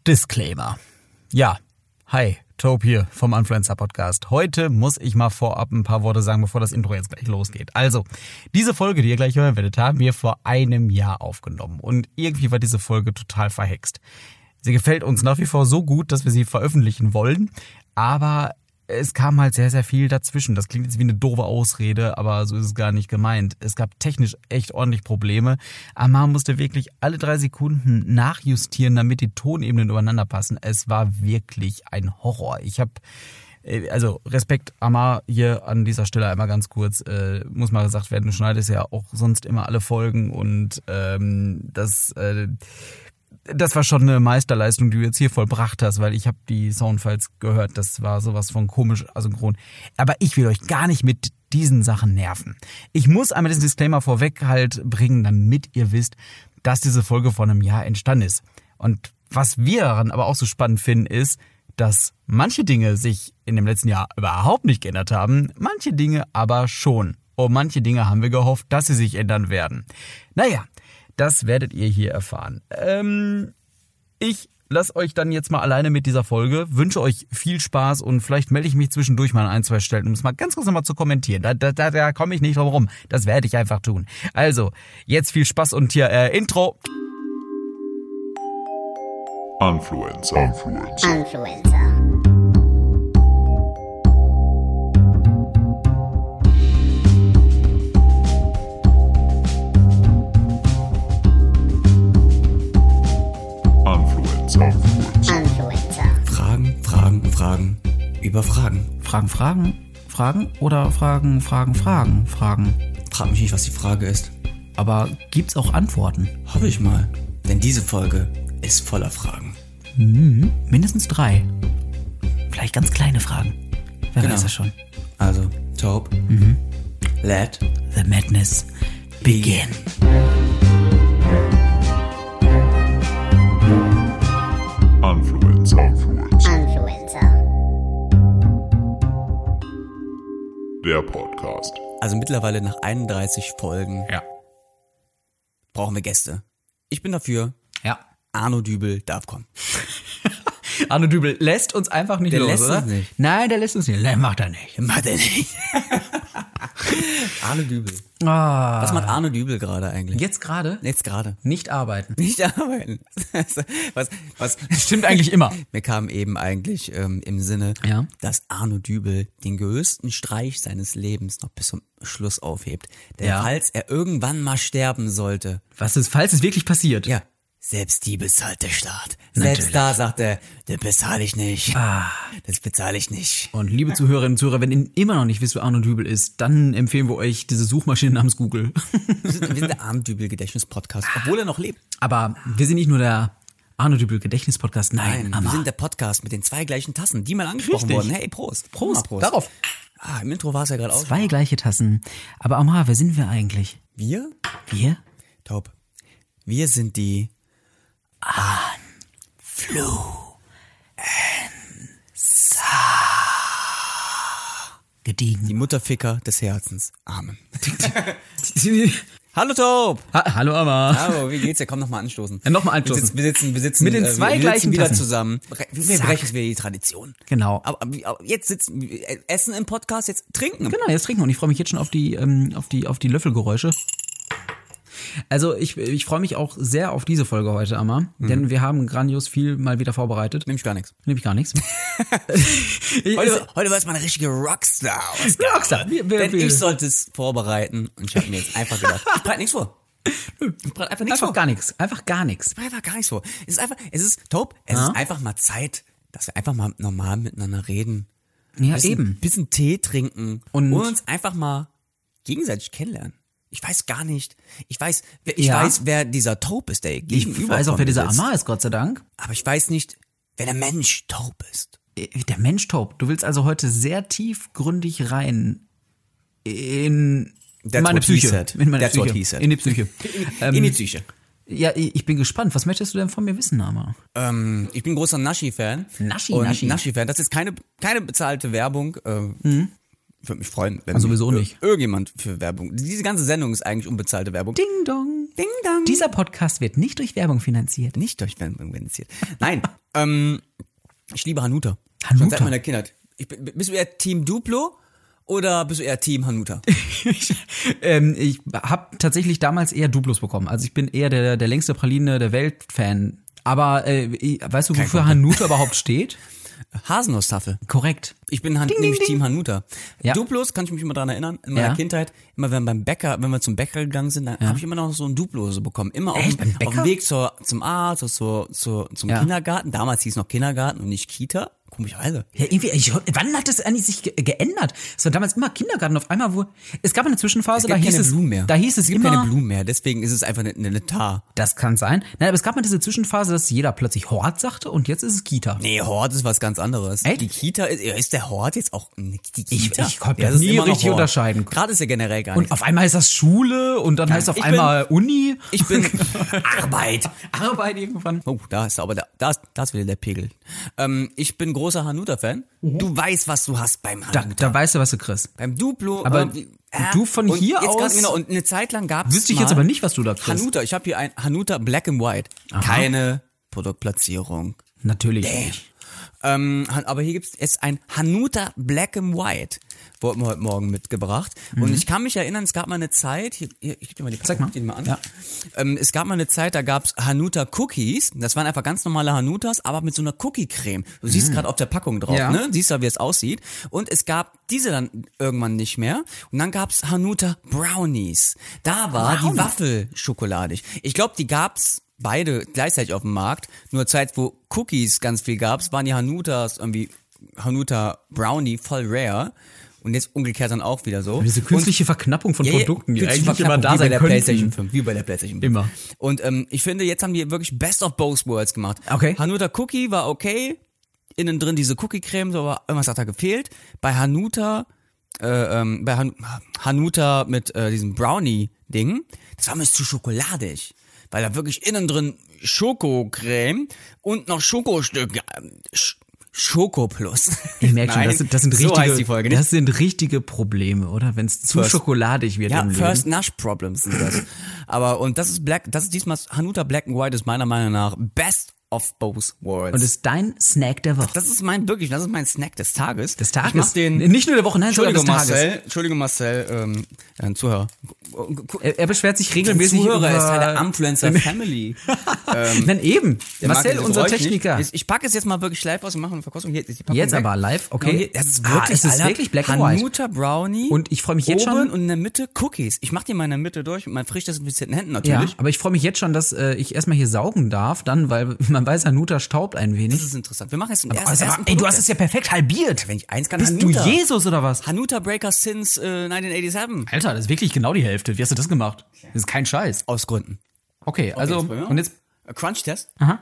Disclaimer. Ja, hi, Tope hier vom Influencer Podcast. Heute muss ich mal vorab ein paar Worte sagen, bevor das Intro jetzt gleich losgeht. Also, diese Folge, die ihr gleich hören werdet, haben wir vor einem Jahr aufgenommen. Und irgendwie war diese Folge total verhext. Sie gefällt uns nach wie vor so gut, dass wir sie veröffentlichen wollen. Aber es kam halt sehr, sehr viel dazwischen. Das klingt jetzt wie eine doofe Ausrede, aber so ist es gar nicht gemeint. Es gab technisch echt ordentlich Probleme. Amar musste wirklich alle 3 Sekunden nachjustieren, damit die Tonebenen übereinander passen. Es war wirklich ein Horror. Ich habe, also Respekt, Amar, hier an dieser Stelle einmal ganz kurz, muss mal gesagt werden, du schneidest ja auch sonst immer alle Folgen und das war schon eine Meisterleistung, die du jetzt hier vollbracht hast, weil ich habe die Soundfiles gehört, das war sowas von komisch asynchron. Aber ich will euch gar nicht mit diesen Sachen nerven. Ich muss einmal diesen Disclaimer vorweg halt bringen, damit ihr wisst, dass diese Folge vor einem Jahr entstanden ist. Und was wir daran aber auch so spannend finden, ist, dass manche Dinge sich in dem letzten Jahr überhaupt nicht geändert haben, manche Dinge aber schon. Und manche Dinge haben wir gehofft, dass sie sich ändern werden. Naja, das werdet ihr hier erfahren. Ich lasse euch dann jetzt mal alleine mit dieser Folge, wünsche euch viel Spaß und vielleicht melde ich mich zwischendurch mal an 1-2 Stellen, um es mal ganz kurz nochmal zu kommentieren. Da komme ich nicht drum rum. Das werde ich einfach tun. Also, jetzt viel Spaß und hier Intro. Influencer. Fragen über Fragen. Fragen oder Fragen? Frag mich nicht, was die Frage ist. Aber gibt's auch Antworten? Hoffe ich mal. Denn diese Folge ist voller Fragen. Mindestens 3. Vielleicht ganz kleine Fragen. Wer weiß das schon. Also, Tope, let the madness begin. Influencer. Der Podcast. Also mittlerweile nach 31 Folgen Ja. brauchen wir Gäste. Ich bin dafür. Ja. Arno Dübel darf kommen. Arno Dübel lässt uns einfach nicht Der los, lässt oder? uns nicht. Nein, der lässt uns nicht. Nein, macht er nicht. Macht er nicht. Arno Dübel. Ah. Was macht Arno Dübel gerade eigentlich? Jetzt gerade? Jetzt gerade. Nicht arbeiten. Nicht arbeiten. Was? Stimmt eigentlich immer. Mir kam eben eigentlich im Sinne, Ja. dass Arno Dübel den größten Streich seines Lebens noch bis zum Schluss aufhebt. Denn Ja. falls er irgendwann mal sterben sollte, Was ist, falls es wirklich passiert? ja, selbst die bezahlt der Staat. Natürlich. Selbst da sagt er, das bezahle ich nicht. Das bezahle ich nicht. Und liebe Zuhörerinnen und Zuhörer, wenn ihr immer noch nicht wisst, wer Arno Dübel ist, dann empfehlen wir euch diese Suchmaschine namens Google. Wir sind der Arno Dübel Gedächtnis-Podcast, obwohl er noch lebt. Aber wir sind nicht nur der Arno Dübel Gedächtnis-Podcast. Nein, wir Amma. sind der Podcast mit den 2 gleichen Tassen, die mal angesprochen Richtig. wurden. Hey, Prost. Prost. Prost. Darauf. Im Intro war es ja gerade auch. 2 gleiche Tassen. Aber Amma, wer sind wir eigentlich? Wir? Wir? Taub. Wir sind die Gediegen. Die Mutterficker des Herzens. Amen. Hallo Taub. Hallo Amma. Hallo, wie geht's dir? Komm, nochmal anstoßen. Ja, nochmal anstoßen. Wir sitzen Mit den 2 wir gleichen sitzen wieder Tassen. zusammen. Wir Zack. brechen wieder die Tradition. Genau. Aber jetzt essen im Podcast, jetzt trinken. Genau, jetzt trinken und ich freue mich jetzt schon auf die Löffelgeräusche. Also ich freue mich auch sehr auf diese Folge heute, Amma, denn wir haben grandios viel mal wieder vorbereitet. Nimm ich gar nichts. Nämlich gar nichts. Heute war es mal eine richtige Rockstar. Rockstar. Denn ich sollte es vorbereiten und ich habe mir jetzt einfach gedacht, ich bereite nichts vor. Ich bereite einfach nichts vor. Gar nichts. Einfach gar nichts. Ich bereite einfach gar nichts vor. Es ist einfach mal Zeit, dass wir einfach mal normal miteinander reden. Ja, eben. Bisschen Tee trinken Und uns einfach mal gegenseitig kennenlernen. Ich weiß gar nicht. Ich weiß, wer dieser Taub ist, der gegenüber Ich weiß auch, wer dieser sitzt. Amar ist, Gott sei Dank. Aber ich weiß nicht, wer der Mensch Taub ist. Der Mensch Taub. Du willst also heute sehr tiefgründig rein in meine Psyche. In meine That's what Psyche. he said. In die Psyche. In die Psyche. Ja, ich bin gespannt. Was möchtest du denn von mir wissen, Amar? Ich bin großer Naschi-Fan. Naschi-Fan. Das ist keine bezahlte Werbung. Ich würde mich freuen, wenn sowieso nicht. irgendjemand für Werbung. Diese ganze Sendung ist eigentlich unbezahlte Werbung. Ding dong. Ding dong. Dieser Podcast wird nicht durch Werbung finanziert. Nicht durch Werbung finanziert. Nein, ich liebe Hanuta. Hanuta? Schon seit meiner Kindheit. Bist du eher Team Duplo oder bist du eher Team Hanuta? Ich habe tatsächlich damals eher Duplos bekommen. Also ich bin eher der längste Praline der Welt-Fan. Aber weißt du, wofür Hanuta überhaupt steht? Haselnusstafel. Korrekt. Ich bin nämlich Team Hanuta. Ja. Duplos, kann ich mich immer daran erinnern, in meiner Kindheit, immer wenn wir zum Bäcker gegangen sind, dann habe ich immer noch so ein Duplo so bekommen. Immer auf dem Weg zum Arzt, zum Kindergarten. Damals hieß es noch Kindergarten und nicht Kita. Komischerweise. Ja, irgendwie, wann hat das eigentlich sich geändert? Es war damals immer Kindergarten auf einmal, es gab eine Zwischenphase, da hieß es, Blumen mehr. Da hieß es gibt immer, keine Blumen mehr, deswegen ist es einfach eine Letar. Das kann sein. Nein, aber es gab mal diese Zwischenphase, dass jeder plötzlich Hort sagte und jetzt ist es Kita. Nee, Hort ist was ganz anderes. Echt? Die Kita ist der Hort jetzt auch die Kita? Ich konnte das nie richtig unterscheiden. Gerade ist ja generell gar Und nicht. auf einmal ist das Schule und dann heißt es auf einmal Uni. Ich bin Arbeit. Arbeit irgendwann. Oh, da ist wieder der Pegel. Ich bin großer Hanuta-Fan. Du weißt, was du hast beim Hanuta. Da weißt du, was du kriegst. Beim Duplo. Aber du von und hier jetzt aus. Genau, und eine Zeit lang gab's Wüsste ich jetzt aber nicht, was du da kriegst. Hanuta, ich habe hier ein Hanuta Black and White. Aha. Keine Produktplatzierung. Natürlich nicht. Aber hier gibt's jetzt ein Hanuta Black and White. Wurde mir heute Morgen mitgebracht. Und ich kann mich erinnern, es gab mal eine Zeit, ich gebe dir mal die Packung, Zeig mal. an. Ja. Es gab mal eine Zeit, da gab's Hanuta Cookies. Das waren einfach ganz normale Hanutas, aber mit so einer Cookie-Creme. Du siehst gerade auf der Packung drauf, Ja. ne? Siehst du, wie es aussieht. Und es gab diese dann irgendwann nicht mehr. Und dann gab's Hanuta Brownies. Da war die Waffel schokoladig. Ich glaube, die gab's beide gleichzeitig auf dem Markt. Nur Zeit, wo Cookies ganz viel gab's, waren die Hanutas irgendwie Hanuta Brownie voll rare. Und jetzt umgekehrt dann auch wieder so. Diese künstliche Verknappung von Produkten, die künstliche eigentlich immer Verknappung, da sein wie bei der könnten. PlayStation 5. Wie bei der PlayStation 5. Immer. Und ich finde, jetzt haben die wirklich Best of Both Worlds gemacht. Okay. Hanuta Cookie war okay. Innen drin diese Cookie-Creme, so, aber irgendwas hat da gefehlt. Bei Hanuta, Hanuta mit diesem Brownie-Ding, das war mir zu schokoladig. Weil da wirklich innen drin Schokocreme und noch Schokostücke. Schoko Plus. Ich merke schon, das sind richtige, so heißt die Folge, nicht? Das sind richtige Probleme, oder? Wenn es zu schokoladig wird im Leben. First Nash Problems sind das. Aber, und das ist diesmal, Hanuta Black and White ist meiner Meinung nach Best of Both Worlds. Und ist dein Snack der Woche. Das ist mein Snack des Tages. Des Tages? Ich mach den, nicht nur der Woche, nein, sogar des Tages. Entschuldigung Marcel, ein Zuhörer. Er beschwert sich regelmäßig Zuhörer über... ist Teil der Influencer Family. Nein, eben. Marcel, unser Techniker. Ich packe es jetzt mal wirklich live aus und mache eine Verkostung. Hier ist die Packung Jetzt weg. aber live, okay. Das ist wirklich, es ist Alter, wirklich Black and White. Hanuta Brownie. Und ich freue mich jetzt oben schon. und in der Mitte Cookies. Ich mache die mal in der Mitte durch mit meinen frisch desinfizierten Händen Ja, natürlich. aber ich freue mich jetzt schon, dass ich erstmal hier saugen darf, dann, weil man weiß, Hanuta staubt ein wenig. Das ist interessant. Wir machen jetzt ein Also, ey, du hast es ja perfekt halbiert. Wenn ich eins kann, Bist Hanuta. du Jesus oder was? Hanuta Breakers since 1987. Alter, das ist wirklich genau die Hälfte. Wie hast du das gemacht? Das ist kein Scheiß. Aus Gründen. Okay, also, jetzt probieren wir. und jetzt, Crunch-Test. aha.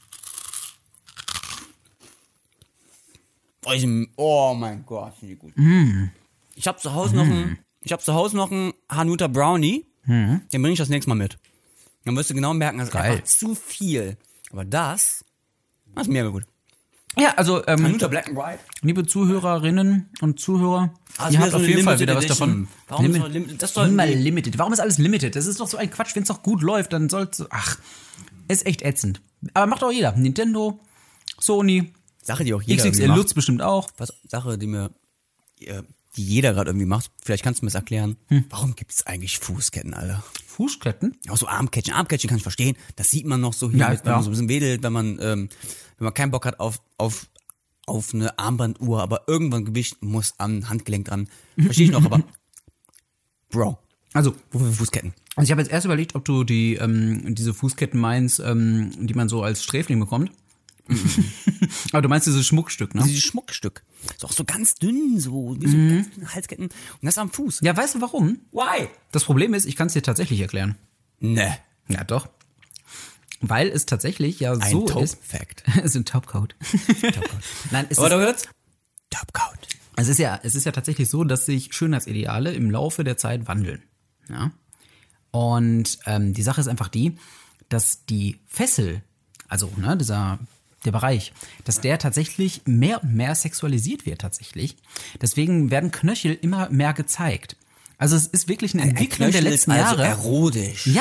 Oh mein Gott, finde ich gut. Ich habe zu Hause noch einen Hanuta Brownie. Den bringe ich das nächste Mal mit. Dann wirst du genau merken, das ist Geil. einfach zu viel. Aber das ist mega gut. Ja, also, Hanuta Black and White. liebe Zuhörerinnen und Zuhörer, Also ihr wieder habt so auf eine jeden Fall Limited wieder was Edition. davon. Warum so limited? Das soll Immer limited. Warum ist alles limited? Das ist doch so ein Quatsch. Wenn es doch gut läuft, dann soll's, ist echt ätzend. Aber macht auch jeder. Nintendo, Sony, Sache, die auch jeder XXL irgendwie Lutz bestimmt auch. macht. Sache, die jeder gerade irgendwie macht. Vielleicht kannst du mir das erklären. Warum gibt es eigentlich Fußketten, Alter? Fußketten? Auch so Armkettchen. Armkettchen kann ich verstehen. Das sieht man noch so hier, Ja, wenn ja. man so ein bisschen wedelt, wenn man keinen Bock hat auf eine Armbanduhr, aber irgendwann Gewicht muss am Handgelenk dran. Verstehe ich noch, aber Bro, Also, wofür Fußketten? Also ich habe jetzt erst überlegt, ob du diese Fußketten meinst, die man so als Sträfling bekommt. Aber du meinst dieses Schmuckstück, ne? Dieses Schmuckstück. Ist auch so ganz dünn, so wie so ganz dünne Halsketten. Und das am Fuß. Ja, weißt du warum? Why? Das Problem ist, ich kann es dir tatsächlich erklären. Ne. Ja, doch. Weil es tatsächlich ja Ein so Taupe ist. Fact. Es ist ein Topcoat. Nein, es Aber ist, du hörst? Topcoat. es ist ja tatsächlich so, dass sich Schönheitsideale im Laufe der Zeit wandeln. Ja. Und die Sache ist einfach die, dass die Fessel, also der Bereich, dass der tatsächlich mehr und mehr sexualisiert wird tatsächlich. Deswegen werden Knöchel immer mehr gezeigt. Also es ist wirklich eine Entwicklung der letzten ist also Jahre. erotisch. Ja,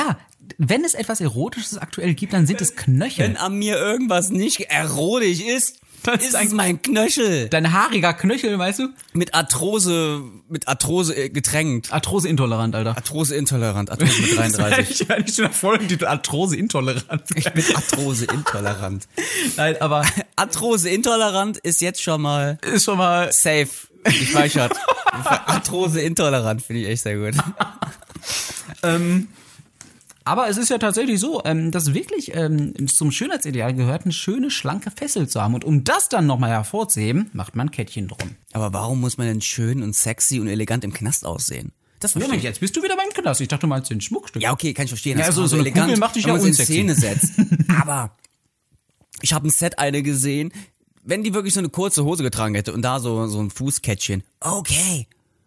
wenn es etwas Erotisches aktuell gibt, dann sind es Knöchel. Wenn an mir irgendwas nicht erotisch ist, ist es mein Knöchel. Dein haariger Knöchel, weißt du? Mit Arthrose getränkt. Arthrose-intolerant, Alter. Arthrose-intolerant, Arthrose mit 33. Ich eigentlich schon nach Folgentitel Arthrose-intolerant. Ich bin Arthrose-intolerant. Nein, aber Arthrose-intolerant ist jetzt schon mal ist schon mal... safe gespeichert. Arthrose-intolerant finde ich echt sehr gut. Aber es ist ja tatsächlich so, dass wirklich zum Schönheitsideal gehört, eine schöne, schlanke Fessel zu haben. Und um das dann nochmal hervorzuheben, macht man ein Kettchen drum. Aber warum muss man denn schön und sexy und elegant im Knast aussehen? Das verstehe Moment, ich. jetzt bist du wieder beim Knast. Ich dachte, du meinst den Schmuckstück. Ja, okay, kann ich verstehen. Ja, dass so man eine elegant, Kugel macht dich wenn ja man es in unsexy. Szene setzt. Aber ich habe ein Set eine gesehen, wenn die wirklich so eine kurze Hose getragen hätte und da so ein Fußkettchen. Okay.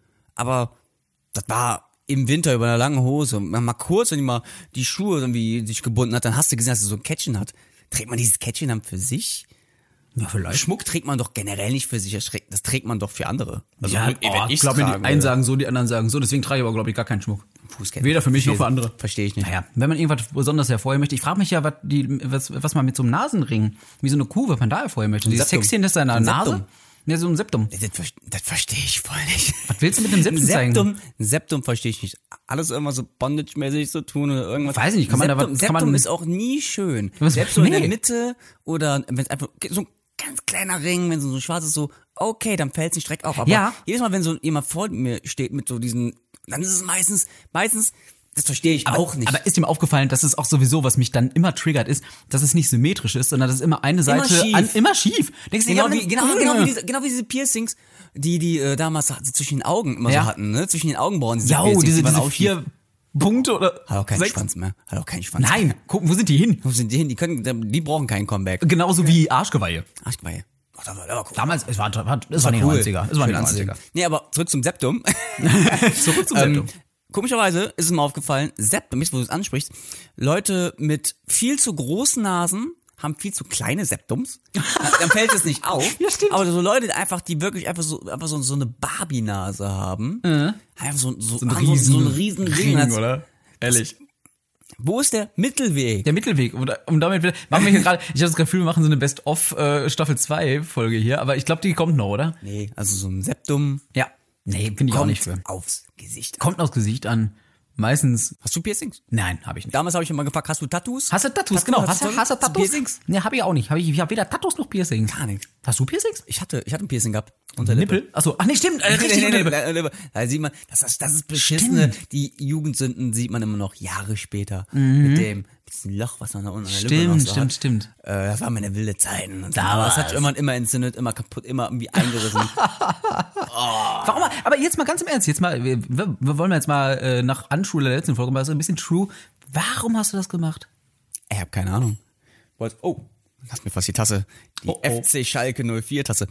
Aber das war im Winter über einer langen Hose. Mal kurz, wenn die mal die Schuhe irgendwie sich gebunden hat, dann hast du gesehen, dass sie so ein Kettchen hat. Trägt man dieses Kettchen dann für sich? Ja, vielleicht. Schmuck trägt man doch generell nicht für sich, das trägt man doch für andere. Also Ja, wenn ich ich's glaube, die tragen einen würde. sagen so, die anderen sagen so. Deswegen trage ich aber, glaube ich, gar keinen Schmuck. Fußketten. Weder für mich noch für andere. Verstehe ich nicht. Naja, wenn man irgendwas besonders hervorheben möchte. Ich frage mich ja, was man mit so einem Nasenring, wie so eine Kuh, was man da hervorheben möchte. Dieses Septum. Sexchen ist seiner Ein Nase. Septum. Ja, so ein Septum. Das verstehe ich voll nicht. Was willst du mit dem Septum zeigen? Ein Septum verstehe ich nicht. Alles irgendwas so Bondage-mäßig zu tun oder irgendwas. Weiß ich nicht, kann man da Septum, was- kann Septum man- ist auch nie schön. Was- Selbst so in nee. der Mitte oder wenn es einfach so ein ganz kleiner Ring, wenn so schwarz ist, so, okay, dann fällt es nicht direkt auf. Aber Ja. jedes Mal, wenn so jemand vor mir steht mit so diesen, dann ist es meistens, das verstehe ich auch nicht. Aber ist ihm aufgefallen, dass es auch sowieso, was mich dann immer triggert, ist, dass es nicht symmetrisch ist, sondern dass immer eine Seite schief. immer schief. Denkst du, Genau ja, wie diese Piercings, die damals zwischen den Augen immer Ja. so hatten, ne? Zwischen den Augenbrauen. Diese ja, Piercings, die diese waren auch schief. 4 Punkte oder Hat auch keinen 6? Schwanz mehr. Hat auch keinen Schwanz. Nein, gucken, wo sind die hin? Wo sind die hin? Die brauchen keinen Comeback. Genauso wie Arschgeweihe. Arschgeweih. Oh, das war cool. Damals, es war die 90er. Es war die 90er. Nee, aber zurück zum Septum. Zurück zum Septum. Komischerweise ist es mir aufgefallen, Septum, jetzt wo du es ansprichst, Leute mit viel zu großen Nasen haben viel zu kleine Septums. Dann fällt es nicht auf. Ja, stimmt. Aber so Leute, die wirklich einfach so eine Barbie-Nase haben, einfach so ein riesen Ding. oder? Ehrlich. Wo ist der Mittelweg? Der Mittelweg. Und damit machen wir hier gerade, ich habe das Gefühl, wir machen so eine Best-of Staffel 2 Folge hier, aber ich glaube, die kommt noch, oder? Nee, also so ein Septum Ja. Nee, finde ich auch nicht für. aufs Gesicht. Kommt aufs Gesicht an. Meistens. Hast du Piercings? Nein, habe ich nicht. Damals habe ich immer gefragt, hast du Tattoos? Hast du Tattoos? Genau. Hast du Hast du Tattoos? Piercings? Nee, habe ich auch nicht. Ich habe weder Tattoos noch Piercings. Gar nichts. Hast du Piercings? Ich hatte ein Piercing gehabt. Unter der Lippe. Nippel? Achso, ach nee, stimmt. Richtig, Nee. Da sieht man, das ist beschissene. Die Jugendsünden sieht man immer noch Jahre später. Mit dem Loch, was man da unten an der Lippe noch so hat. Stimmt. Das waren meine wilde Zeiten. Und Da das hat war's. sich immer entzündet, immer kaputt, immer irgendwie eingerissen. Warum? Aber jetzt mal ganz im Ernst, wir wollen jetzt mal nach Anschule der letzten Folge mal so ein bisschen true. Warum hast du das gemacht? Ich habe keine Ahnung. Oh, hast mir fast die Tasse. Die Oh, oh. FC Schalke 04 Tasse.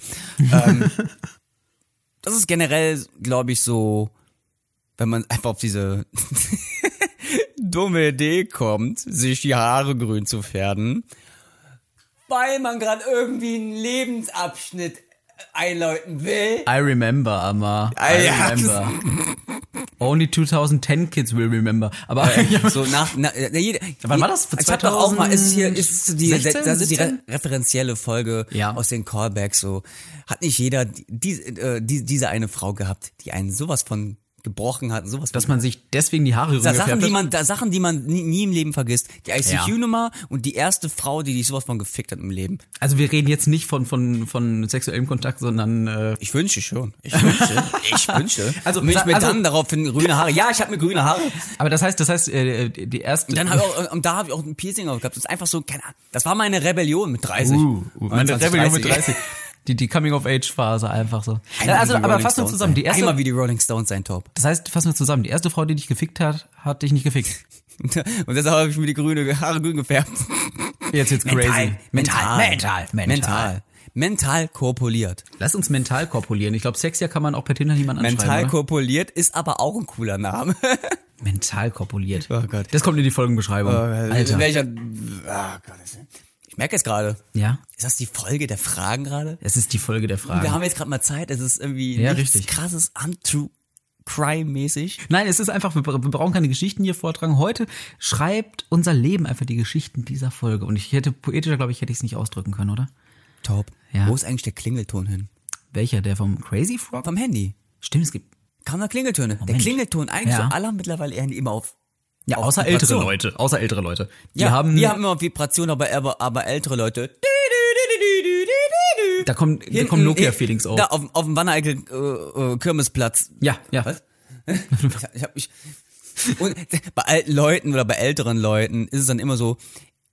Das ist generell, glaube ich, so, wenn man einfach auf diese dumme Idee kommt, sich die Haare grün zu färben, weil man gerade irgendwie einen Lebensabschnitt einläuten will. I remember, Amma. I Ja. remember. Only 2010 kids will remember. Aber So Wann war das? Für Ich hab doch auch mal, ist 16, das ist die 17? referenzielle Folge Ja. aus den Callbacks, so. Hat nicht jeder diese eine Frau gehabt, die einen sowas von gebrochen hat, sowas dass man sich deswegen die Haare Sachen, gefärbt hat. Sachen, die man nie im Leben vergisst. Die ICQ-Nummer und die erste Frau, die dich sowas von gefickt hat im Leben. Also wir reden jetzt nicht von sexuellem Kontakt, sondern Ich wünsche schon. Ich wünschte. Also, Wenn ich mir also- dann daraufhin grüne Haare. Ja, ich habe mir grüne Haare. aber das heißt die erste Und dann da habe ich auch ein Piercing gehabt. Das ist einfach so, keine Ahnung. Das war meine Rebellion mit 30. meine 29, Rebellion mit 30. Die Coming-of-Age-Phase einfach so. Einmal Also, wie die aber Rolling fassen wir Stones zusammen. Die sein. Einmal erste, wie die Rolling Stones sein Top. das heißt, fassen wir zusammen. Die erste Frau, die dich gefickt hat, hat dich nicht gefickt. Und deshalb habe ich mir die Haare grün gefärbt. Jetzt crazy. Mental korpuliert. Lass uns mental korpulieren. Ich glaube, sexier kann man auch per Tinder niemand anschreiben. Mental oder? korpuliert ist aber auch ein cooler Name. Mental korpuliert. Oh Gott. Das kommt in die Folgenbeschreibung. Alter. Gott. Ich merke jetzt gerade. Ja, Ist das die Folge der Fragen gerade? es ist die Folge der Frage. Wir haben jetzt gerade mal Zeit. Es ist irgendwie Ja, nichts richtig. krasses, untrue Crime-mäßig. Nein, es ist einfach, wir brauchen keine Geschichten hier vortragen. Heute schreibt unser Leben einfach die Geschichten dieser Folge. Und poetischer, glaube ich, hätte ich es nicht ausdrücken können, oder? Top. Ja. Wo ist eigentlich der Klingelton hin? Welcher? Der vom Crazy Frog? Vom Handy. Stimmt, es gibt... Kaum noch Klingeltöne. Der Klingelton, eigentlich Ja. so alle haben mittlerweile eher immer auf. Ja, auf außer ältere Vibration. Leute. Außer ältere Leute. Wir haben immer Vibration, aber ältere Leute. Da kommen Nokia-Feelings auf. Da auf dem Wanne-Eickel Kirmesplatz. Ja. Was? Ich hab mich. Und bei alten Leuten oder bei älteren Leuten ist es dann immer so,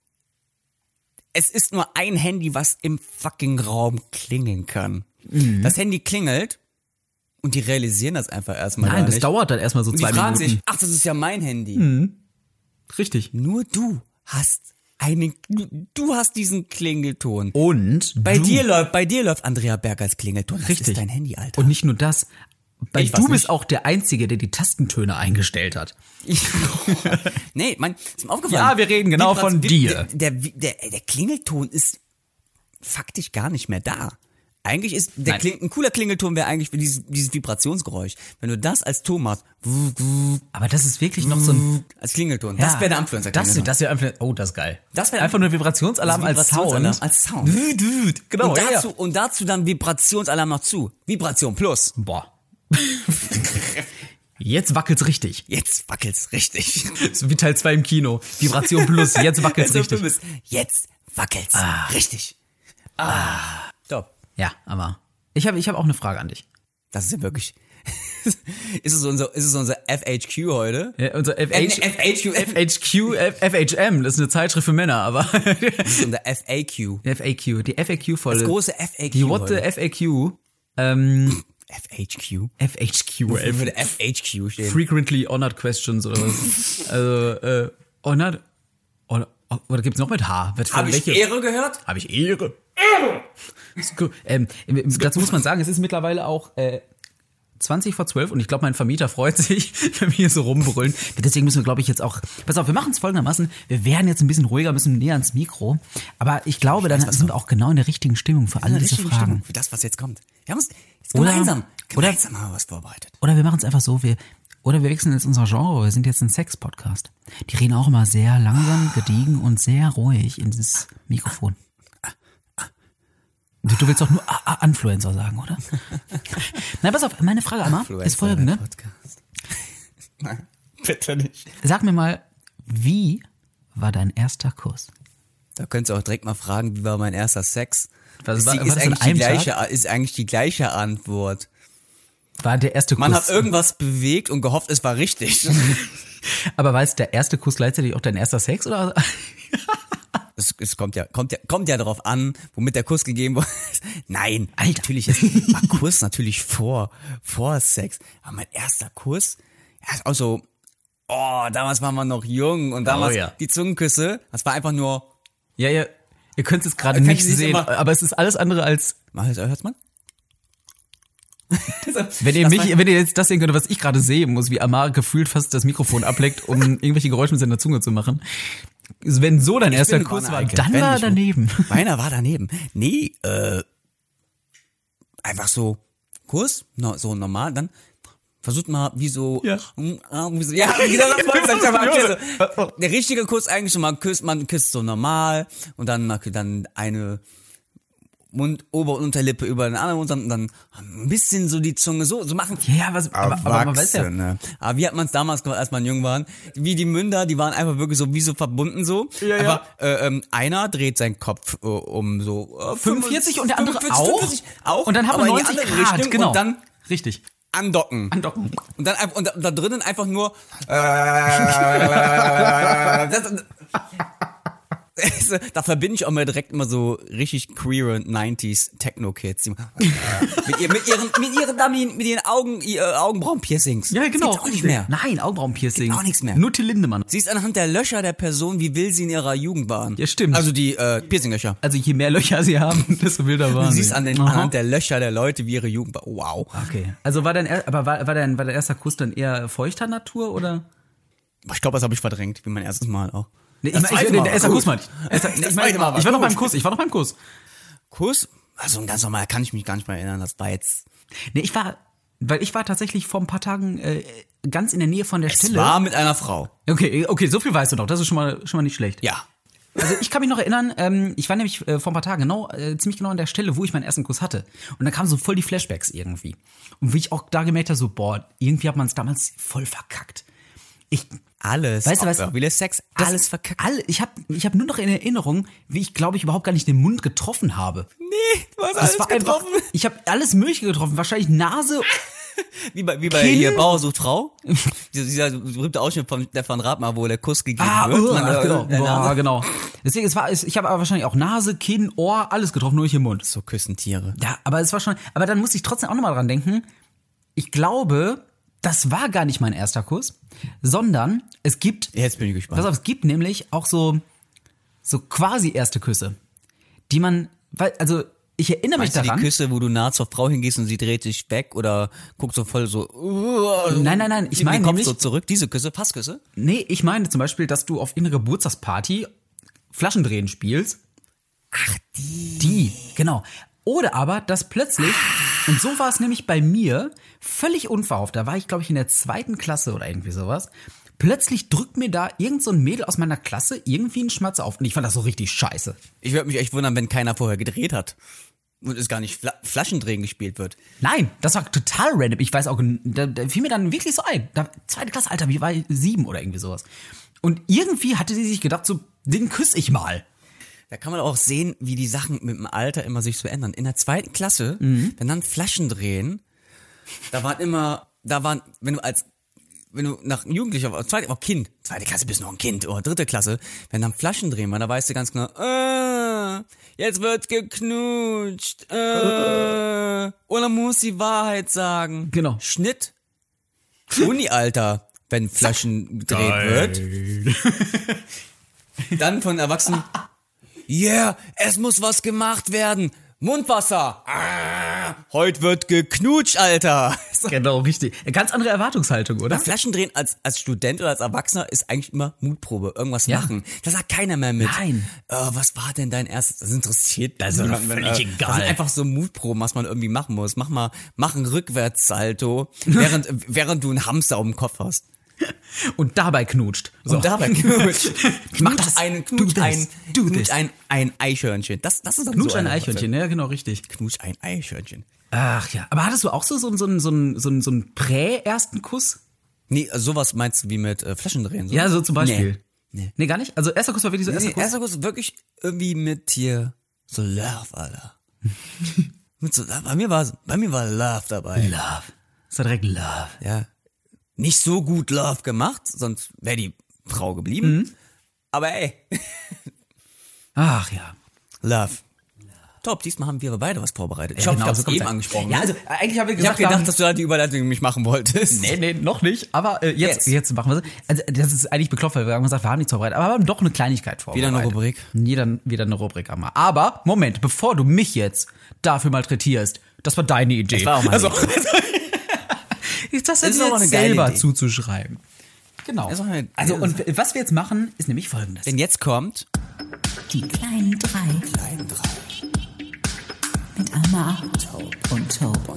es ist nur ein Handy, was im fucking Raum klingeln kann. Mhm. Das Handy klingelt und die realisieren das einfach erstmal. Nein, das nicht. dauert dann erstmal so Und 2 die fragen Minuten. sich, ach, das ist ja mein Handy. Richtig. Nur du hast du hast diesen Klingelton. Und Bei dir läuft Andrea Berg als Klingelton. Das Richtig. ist dein Handy, Alter. Und nicht nur das. Weil Ich weiß du bist nicht. auch der Einzige, der die Tastentöne eingestellt hat. Nee, ist mir aufgefallen. Ja, wir reden genau von dir. Der Klingelton ist faktisch gar nicht mehr da. Eigentlich ist ein cooler Klingelton wäre eigentlich dieses Vibrationsgeräusch. Wenn du das als Ton machst, Aber das ist wirklich noch so ein... als Klingelton, Ja, das wäre der Influencer. Das wäre einfach... Oh, das ist geil. Das wär- einfach nur Vibrationsalarm als Sound. Als Sound. Genau, Und dazu dann Vibrationsalarm noch zu. Vibration plus. Boah. Jetzt wackelt's richtig. Jetzt wackelt's richtig. So wie Teil 2 im Kino. Vibration plus, jetzt wackelt's richtig. Jetzt wackelt's richtig. Top. Ja, aber ich hab auch eine Frage an dich. Das ist ja wirklich. Ist es unser FHQ heute? Ja, unser FHQ. FHM, das ist eine Zeitschrift für Männer, aber Das ist unser FAQ. FAQ, die FAQ-Folge. Das große FAQ. Die What the heute. FAQ. FHQ. FHQ. Wofür würde FHQ stehen? Frequently Honored Questions oder was. Also, Honored. Oder gibt's noch mit H? Habe ich Ehre gehört? Habe ich Ehre. Dazu muss man sagen, es ist mittlerweile auch 20 vor 12 und ich glaube, mein Vermieter freut sich, wenn wir hier so rumbrüllen. Deswegen müssen wir, glaube ich, jetzt auch... Pass auf, wir machen es folgendermaßen. Wir werden jetzt ein bisschen ruhiger, müssen näher ans Mikro. Aber ich glaube, dann sind wir auch genau in der richtigen Stimmung für alle diese Fragen. Stimmung für das, was jetzt kommt. Wir haben uns jetzt Oder- gemeinsam haben wir was vorbereitet. Oder wir machen es einfach so, wir wechseln jetzt unser Genre. Wir sind jetzt ein Sex-Podcast. Die reden auch immer sehr langsam, gediegen und sehr ruhig in dieses Mikrofon. Du willst doch nur Influencer sagen, oder? Nein, pass auf, meine Frage, Amma, ist folgende. Podcast. Nein, bitte nicht. Sag mir mal, wie war dein erster Kuss? Da könntest du auch direkt mal fragen, wie war mein erster Sex? Was war ist das an einem Tag? ist eigentlich die gleiche Antwort. War der erste Kuss. Man hat irgendwas bewegt und gehofft, es war richtig. Aber war es der erste Kuss gleichzeitig auch dein erster Sex, oder? Es kommt ja darauf an, womit der Kuss gegeben wurde. Nein, Alter. natürlich war Kuss natürlich vor Sex. Aber mein erster Kuss, ja, ist auch so, damals waren wir noch jung und damals ja. die Zungenküsse, das war einfach nur, Ja, ihr könnt es gerade Kann nicht ich nicht sehen, immer- aber es ist alles andere als... hört's man? Wenn ihr jetzt das sehen könntet, was ich gerade sehen muss, wie Amar gefühlt fast das Mikrofon ableckt, um irgendwelche Geräusche mit seiner Zunge zu machen. Wenn so dein erster bin Kuss war, Wanne-Eickel, dann wenn war er ich- daneben. Meiner war daneben. Nee, einfach so Kuss, so normal, dann versucht mal wie so, Ja. wie so, ja, wie gesagt, das wollte ich aber so. Der richtige Kuss eigentlich so, man küsst so normal und dann eine Ober- und Unterlippe über den anderen und dann ein bisschen so die Zunge so machen. Ja, aber man weiß ja... Erwachsene. Aber wie hat man es damals gemacht, als man jung war? Wie die Münder, die waren einfach wirklich so wie so verbunden so. Ja. Aber einer dreht seinen Kopf um so 45 und der andere 45 auch. Und dann hat man aber in die 90 andere Grad, Richtung genau. Und dann Richtig. andocken. Andocken. Und dann und da drinnen einfach nur da verbinde ich auch mal direkt immer so richtig queere 90s Techno-Kids. mit ihren Augenbrauen-Piercings. Ja, genau. Gibt's auch nicht mehr. Nein, Augenbrauenpiercing. Gibt auch nichts mehr. Nur Till Lindemann. Siehst anhand der Löcher der Person, wie wild sie in ihrer Jugend waren. Ja, stimmt. Also die Piercing-Löcher. Also je mehr Löcher sie haben, desto wilder waren Du sie. siehst anhand der Löcher der Leute, wie ihre Jugend war. Wow. Okay. Also war dein erster Kuss dann eher feuchter Natur, oder? Ich glaube, das habe ich verdrängt, wie mein erstes Mal auch. Nee, Das zweite Mal der erste war Kuss gut. meinte ich. Das zweite Mal war Ich war noch gut. beim Kuss. Kuss? Also ganz normal, kann ich mich gar nicht mehr erinnern. Das war jetzt... Nee, ich war weil ich war tatsächlich vor ein paar Tagen ganz in der Nähe von der Stelle. War mit einer Frau. Okay, so viel weißt du noch. Das ist schon mal nicht schlecht. Ja. Also ich kann mich noch erinnern, ich war nämlich vor ein paar Tagen ziemlich genau an der Stelle, wo ich meinen ersten Kuss hatte. Und da kamen so voll die Flashbacks irgendwie. Und wie ich auch da gemerkt habe, so, boah, irgendwie hat man es damals voll verkackt. Alles. Weißt du, auch wieder Sex, alles verkackt. Ich hab nur noch in Erinnerung, wie ich, glaube ich, überhaupt gar nicht den Mund getroffen habe. Nee, du hast Das alles war getroffen. einfach, ich habe alles Mögliche getroffen. Wahrscheinlich Nase. Wie bei Kinn? hier Bauer sucht Frau. Dieser berühmte Ausschnitt von Stefan Rathmar, wo der Kuss gegeben wird. Genau. Der Boah, Nase. genau. Deswegen, ich habe aber wahrscheinlich auch Nase, Kinn, Ohr, alles getroffen, nur nicht im Mund. So küssen Tiere. Ja, aber aber dann musste ich trotzdem auch nochmal dran denken. Ich glaube, das war gar nicht mein erster Kuss, sondern es gibt, Jetzt bin ich gespannt. pass auf, es gibt nämlich auch so quasi erste Küsse, die man, ich erinnere mich Meinst du daran. die Küsse, wo du nah zur Frau hingehst und sie dreht sich weg oder guckt so voll so. Nein, ich meine den Kopf nämlich, so zurück. Diese Küsse, Passküsse. nee, ich meine zum Beispiel, dass du auf irgendeiner Geburtstagsparty Flaschendrehen spielst. Ach, die, genau. Oder aber, dass plötzlich, und so war es nämlich bei mir, völlig unverhofft, da war ich, glaube ich, in der 2. Klasse oder irgendwie sowas, plötzlich drückt mir da irgend so ein Mädel aus meiner Klasse irgendwie einen Schmatzer auf. Und ich fand das so richtig scheiße. Ich würde mich echt wundern, wenn keiner vorher gedreht hat. Und es gar nicht Flaschendrehen gespielt wird. Nein, das war total random. Ich weiß auch, da fiel mir dann wirklich so ein. 2. Klasse, Alter, wie war ich 7 oder irgendwie sowas. Und irgendwie hatte sie sich gedacht, so, den küsse ich mal. Da kann man auch sehen, wie die Sachen mit dem Alter immer sich so ändern. In der 2. Klasse, wenn dann Flaschendrehen, wenn du nach Jugendlicher, Kind, 2. Klasse bist du noch ein Kind, oder 3. Klasse, wenn dann Flaschendrehen war, da weißt du ganz genau, jetzt wird geknutscht, oder muss die Wahrheit sagen. Genau. Schnitt, Uni-Alter, wenn Flaschen gedreht wird. Dann von Erwachsenen, yeah, es muss was gemacht werden. Mundwasser. Heute wird geknutscht, Alter. Genau, richtig. Eine ganz andere Erwartungshaltung, oder? Flaschendrehen als Student oder als Erwachsener ist eigentlich immer Mutprobe. Irgendwas machen. Da sagt keiner mehr mit. Nein. Was war denn dein erstes? Das interessiert. Das ist doch völlig egal. Das sind einfach so Mutproben, was man irgendwie machen muss. Mach ein Rückwärtssalto, während du einen Hamster auf dem Kopf hast. Und dabei knutscht. So. Und dabei knutscht. Mach das. Knutsch ein Eichhörnchen. Das ist dann Knutsch so ein Eichhörnchen, ja, genau, richtig. Knutsch ein Eichhörnchen. Ach ja. Aber hattest du auch so einen Prä-ersten Kuss? Nee, sowas meinst du wie mit Flaschendrehen? So? Ja, so zum Beispiel. Nee. Nee, gar nicht? Also erster Kuss war wirklich so erster Kuss? Erster Kuss wirklich irgendwie mit hier so Love, Alter. Bei mir war Love dabei. Love. Das war direkt Love. Ja. Nicht so gut Love gemacht, sonst wäre die Frau geblieben. Aber ey. Ach ja. Love. Top, diesmal haben wir beide was vorbereitet. Ja, genau, ich so hab's eben kommt's. angesprochen. Ja, also eigentlich haben wir ich hab gesagt, gedacht, dass du da die Überleitung mich machen wolltest. Nee, noch nicht. Aber jetzt machen wir es. Also das ist eigentlich bekloppt, weil wir haben gesagt, wir haben nichts vorbereitet. Aber wir haben doch eine Kleinigkeit vorbereitet. Wieder eine Rubrik. Wieder eine Rubrik haben wir. Aber, Moment, bevor du mich jetzt dafür malträtierst, das war deine Idee. Das war auch meine Idee. Das ist ist aber jetzt eine geile selber Idee. zuzuschreiben. Genau. Das ist eine- Also, und was wir jetzt machen, ist nämlich Folgendes. Denn jetzt kommt Die kleinen drei Kleinen drei. mit Anna und Tob.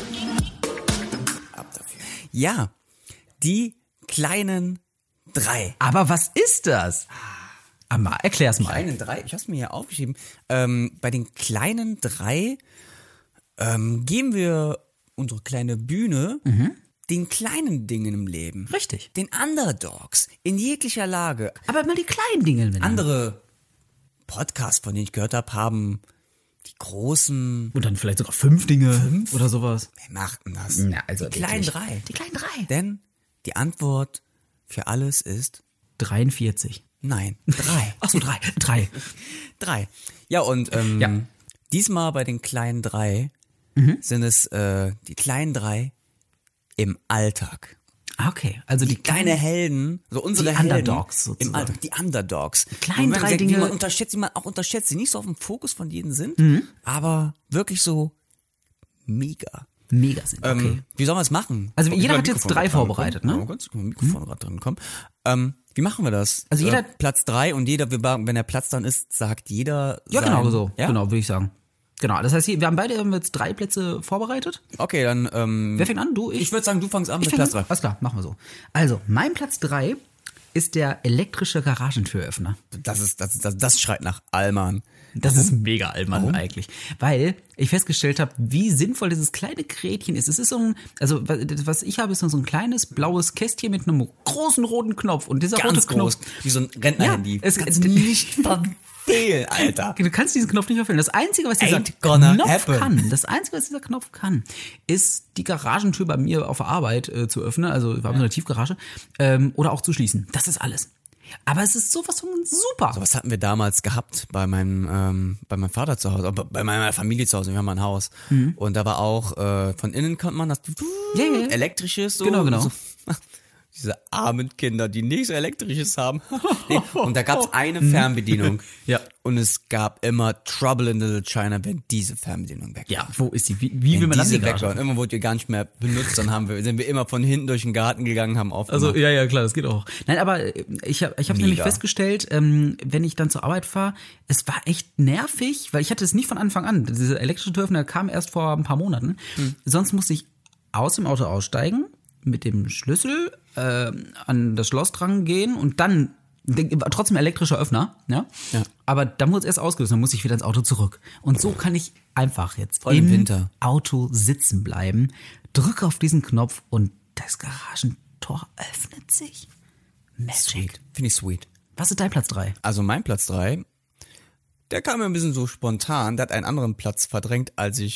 Ab dafür. Ja, die kleinen drei. Aber was ist das? Amma, erklär's mal. Kleinen drei, ich hab's mir hier aufgeschrieben. Bei den kleinen drei geben wir unsere kleine Bühne den kleinen Dingen im Leben. Richtig. Den Underdogs in jeglicher Lage. Aber mal die kleinen Dinge. Wenn Andere Podcasts, von denen ich gehört habe, haben die großen. Und dann vielleicht sogar 5 Dinge oder sowas. Wer macht denn das? Na, also die kleinen wirklich. drei. Die kleinen 3. Denn die Antwort für alles ist 43. nein. 3. Ach so, 3. 3. Ja, und Ja. diesmal bei den kleinen drei sind es die kleinen drei im Alltag. Okay, also die Kleine Helden, so unsere die Helden Underdogs sozusagen. im Alltag, die Underdogs. Die kleinen drei Dinge- die man auch unterschätzt, die nicht so auf dem Fokus von jedem sind, aber wirklich so mega. mega sind. Okay. Wie sollen wir es machen? Also Guck, jeder ich hat mal jetzt Mikrofon 3 dran vorbereitet, kommen. ne? Ja, ganz gut, Mikrofon gerade drin kommen. Wie machen wir das? Also jeder- Platz 3 und jeder, wenn der Platz dann ist, sagt jeder. Ja, sein, genau so. Ja? Genau, würde ich sagen. Genau, das heißt, wir haben beide jetzt 3 Plätze vorbereitet. Okay, dann, Wer fängt an? Du, ich würde sagen, du fängst an mit fäng Platz an? 3. Alles klar, machen wir so. Also, mein Platz 3 ist der elektrische Garagentüröffner. Das schreit nach Allmann. Das ist mega Allmann eigentlich. Weil ich festgestellt habe, wie sinnvoll dieses kleine Gerätchen ist. Es ist so ein, also was ich habe, ist so ein kleines blaues Kästchen mit einem großen roten Knopf. Und dieser rote Ganz groß, Knopf. wie so ein Rentnerhandy. Ja, es kannst du nicht verfehlen, Alter. Du kannst diesen Knopf nicht verfehlen. Das Einzige, was dieser Ain't gonna Knopf happen. kann, ist die Garagentür bei mir auf der Arbeit zu öffnen. Also wir haben so eine Tiefgarage. Oder auch zu schließen. Das ist alles. Aber es ist sowas von super. So was hatten wir damals gehabt bei meinem Vater zu Hause, bei meiner Familie zu Hause. Wir haben ein Haus. Und da war auch, von innen konnte man das Ja. elektrisches so. Genau. So, diese armen Kinder, die nichts Elektrisches haben. Nee, und da gab's eine Fernbedienung. Ja. Und es gab immer Trouble in Little China, wenn diese Fernbedienung weg war. Ja, wo ist die? Wie will Wenn man das diese in die weg war. Garage? Und irgendwann wurde die gar nicht mehr benutzt, dann sind wir immer von hinten durch den Garten gegangen, haben aufgemacht. Also ja, klar, das geht auch. Nein, aber ich habe nämlich festgestellt, wenn ich dann zur Arbeit fahre, es war echt nervig, weil ich hatte es nicht von Anfang an. Diese elektrische Türöffner kam erst vor ein paar Monaten. Sonst musste ich aus dem Auto aussteigen, mit dem Schlüssel an das Schloss dran gehen und dann trotzdem elektrischer Öffner, ja? Aber dann wurde es erst ausgelöst, dann muss ich wieder ins Auto zurück. Und so kann ich einfach jetzt Voll im im Winter. Auto sitzen bleiben, drücke auf diesen Knopf und das Garagentor öffnet sich. Magic. Sweet. Finde ich sweet. Was ist dein Platz 3? Also mein Platz 3, der kam mir ein bisschen so spontan, der hat einen anderen Platz verdrängt, als wir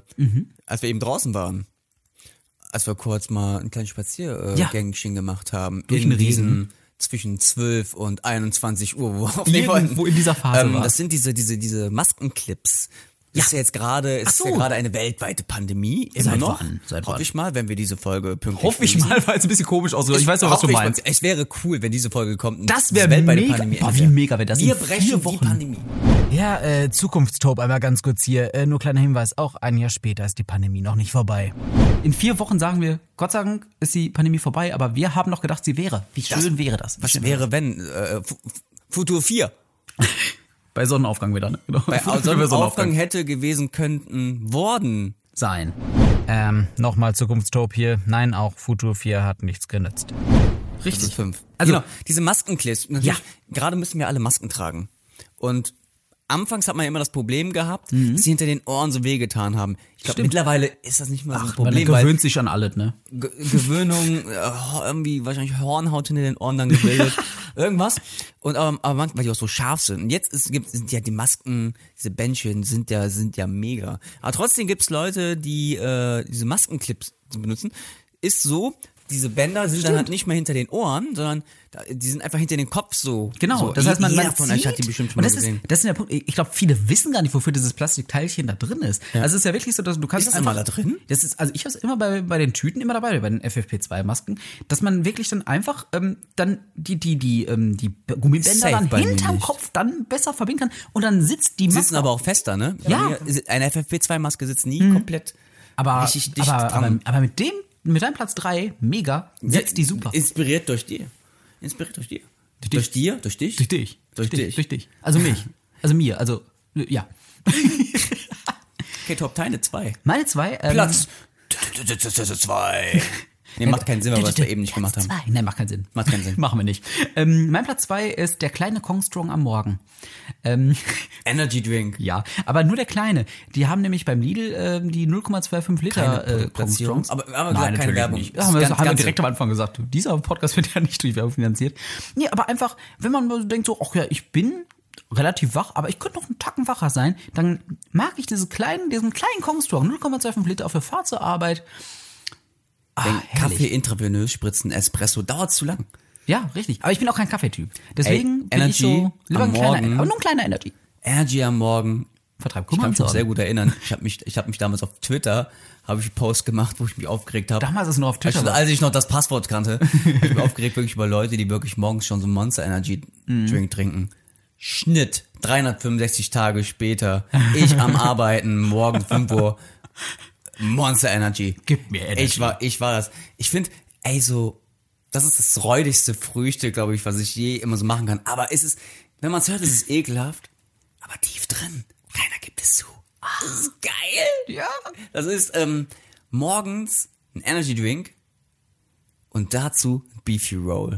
eben draußen waren. Als wir kurz mal einen kleinen Spaziergängchen gemacht haben. Durch in den Regen. diesen zwischen 12 und 21 Uhr, Irgendwo in dieser Phase war. Das sind diese Maskenclips. Ist ja jetzt gerade, eine weltweite Pandemie, immer Seit noch. wann? Hoffe ich mal, wenn wir diese Folge pünktlich Hoffe ich mal, weil es ein bisschen komisch aussieht. Ich weiß doch, was du meinst. Es wäre cool, wenn diese Folge kommt. und Das diese wäre weltweite mega. Pandemie Boah, endet. wie mega wäre das Wir in 4 brechen die Wochen. Pandemie. Ja, Zukunftstaub, einmal ganz kurz hier. Nur kleiner Hinweis, auch ein Jahr später ist die Pandemie noch nicht vorbei. In 4 Wochen sagen wir, Gott sei Dank ist die Pandemie vorbei, aber wir haben noch gedacht, sie wäre. Wie schön wäre das? Was wäre, wenn Futur 4 Bei Sonnenaufgang wieder, ne? Genau. bei Sonnenaufgang hätte gewesen worden sein. Nochmal Zukunftstaub hier. Nein, auch Futur 4 hat nichts genützt. Das Richtig. ist 5. Also- Genau, diese Maskenclips. Natürlich, gerade müssen wir alle Masken tragen. Und anfangs hat man ja immer das Problem gehabt, dass sie hinter den Ohren so wehgetan haben. Ich glaube, Stimmt. mittlerweile ist das nicht mehr so ein Man Problem, weil gewöhnt sich an alles, ne? Gewöhnung, irgendwie wahrscheinlich Hornhaut hinter den Ohren dann gebildet, irgendwas. Und aber manchmal, weil die auch so scharf sind. Und jetzt sind ja die Masken, diese Bändchen sind ja mega. Aber trotzdem gibt's Leute, die diese Maskenclips benutzen. Ist so, diese Bänder sind dann halt nicht mehr hinter den Ohren, sondern die sind einfach hinter den Kopf so. Genau, so. das heißt, man Jeder von euch zieht, hat die bestimmt schon und mal das gesehen. ist der Punkt. Ich glaube, viele wissen gar nicht, wofür dieses Plastikteilchen da drin ist. Also es ist ja wirklich so, dass du kannst Ist das einfach, immer da drin? Das ist, also ich habe es immer bei den Tüten immer dabei, bei den FFP2-Masken, dass man wirklich dann einfach dann die Gummibänder Safe dann bei mir hinterm nicht. Kopf dann besser verbinden kann und dann sitzt die Maske. Sitzen aber auch fester, ne? Ja. Eine FFP2-Maske sitzt nie komplett richtig dicht dran. aber mit deinem Platz 3, mega, sitzt die super. Inspiriert durch dir. Durch dir? Durch dich? Durch dich. Durch dich. Durch dich. Also mich. Also mir. Also, ja. Okay, Top, deine 2. Meine 2. Platz 2. Nee, macht keinen Sinn, was wir eben nicht gemacht haben. Nein, macht keinen Sinn. Macht keinen Sinn. Machen wir nicht. Mein Platz 2 ist der kleine Kongstrong am Morgen. Energy Drink. Ja, aber nur der kleine. Die haben nämlich beim Lidl die 0,25 Liter Kongstrongs. Aber Nein, keine natürlich Werbung. nicht. Haben wir Ganz direkt am Anfang gesagt. Dieser Podcast wird ja nicht durch Werbung finanziert. Nee, aber einfach, wenn man so denkt so, ach ja, ich bin relativ wach, aber ich könnte noch einen Tacken wacher sein, dann mag ich diesen kleinen Kongstrong, 0,25 Liter auf der Fahrt zur Arbeit. Den herrlich. Kaffee intravenös spritzen, Espresso, dauert zu lang. Ja, richtig. Aber ich bin auch kein Kaffeetyp. Deswegen bin ich Energy so lieber am ein kleiner, Morgen. aber nur ein kleiner Energy. Energy am Morgen. Vertreibt Ich kann mich noch Kummer. sehr gut erinnern. Ich habe mich damals auf Twitter, habe ich einen Post gemacht, wo ich mich aufgeregt habe. Damals ist es nur auf Twitter. Als ich noch das Passwort kannte, habe ich mich aufgeregt wirklich über Leute, die wirklich morgens schon so einen Monster Energy Drink trinken. Schnitt, 365 Tage später, ich am Arbeiten, morgen 5 Uhr, Monster Energy. Gib mir Energy. Ich war das. Ich finde, das ist das räudigste Frühstück, glaube ich, was ich je immer so machen kann. Aber wenn man es hört, ist es ekelhaft. Aber tief drin, keiner gibt es zu. Das ist geil. Ja. Das ist morgens ein Energy Drink und dazu ein Beefy Roll.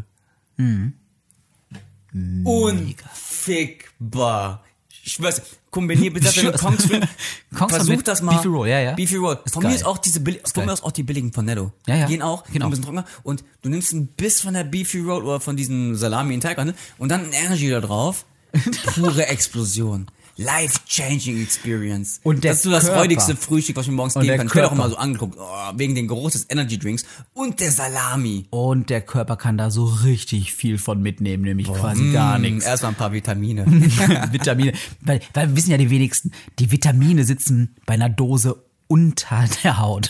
Unfickbar. Ich schwör's, kombinier bitte das mit Kongswing. Versuch das mal. Beefy Roll, ja. Beefy Roll. Von mir ist auch diese die billigen von Netto. Ja. Die gehen auch, genau. Ein bisschen trockener. Und du nimmst ein Biss von der Beefy Roll oder von diesem Salami in Teig und dann ein Energy da drauf. Pure Explosion. Life-changing Experience. Und der das ist so das Körper. räudigste Frühstück, was ich mir morgens Und geben der kann. Ich werde auch Körper. immer so angeguckt, wegen den Geruch des Energy Drinks und der Salami. Und der Körper kann da so richtig viel von mitnehmen, nämlich quasi gar nichts. Erstmal ein paar Vitamine. Vitamine. Weil wissen ja die wenigsten, die Vitamine sitzen bei einer Dose unter der Haut.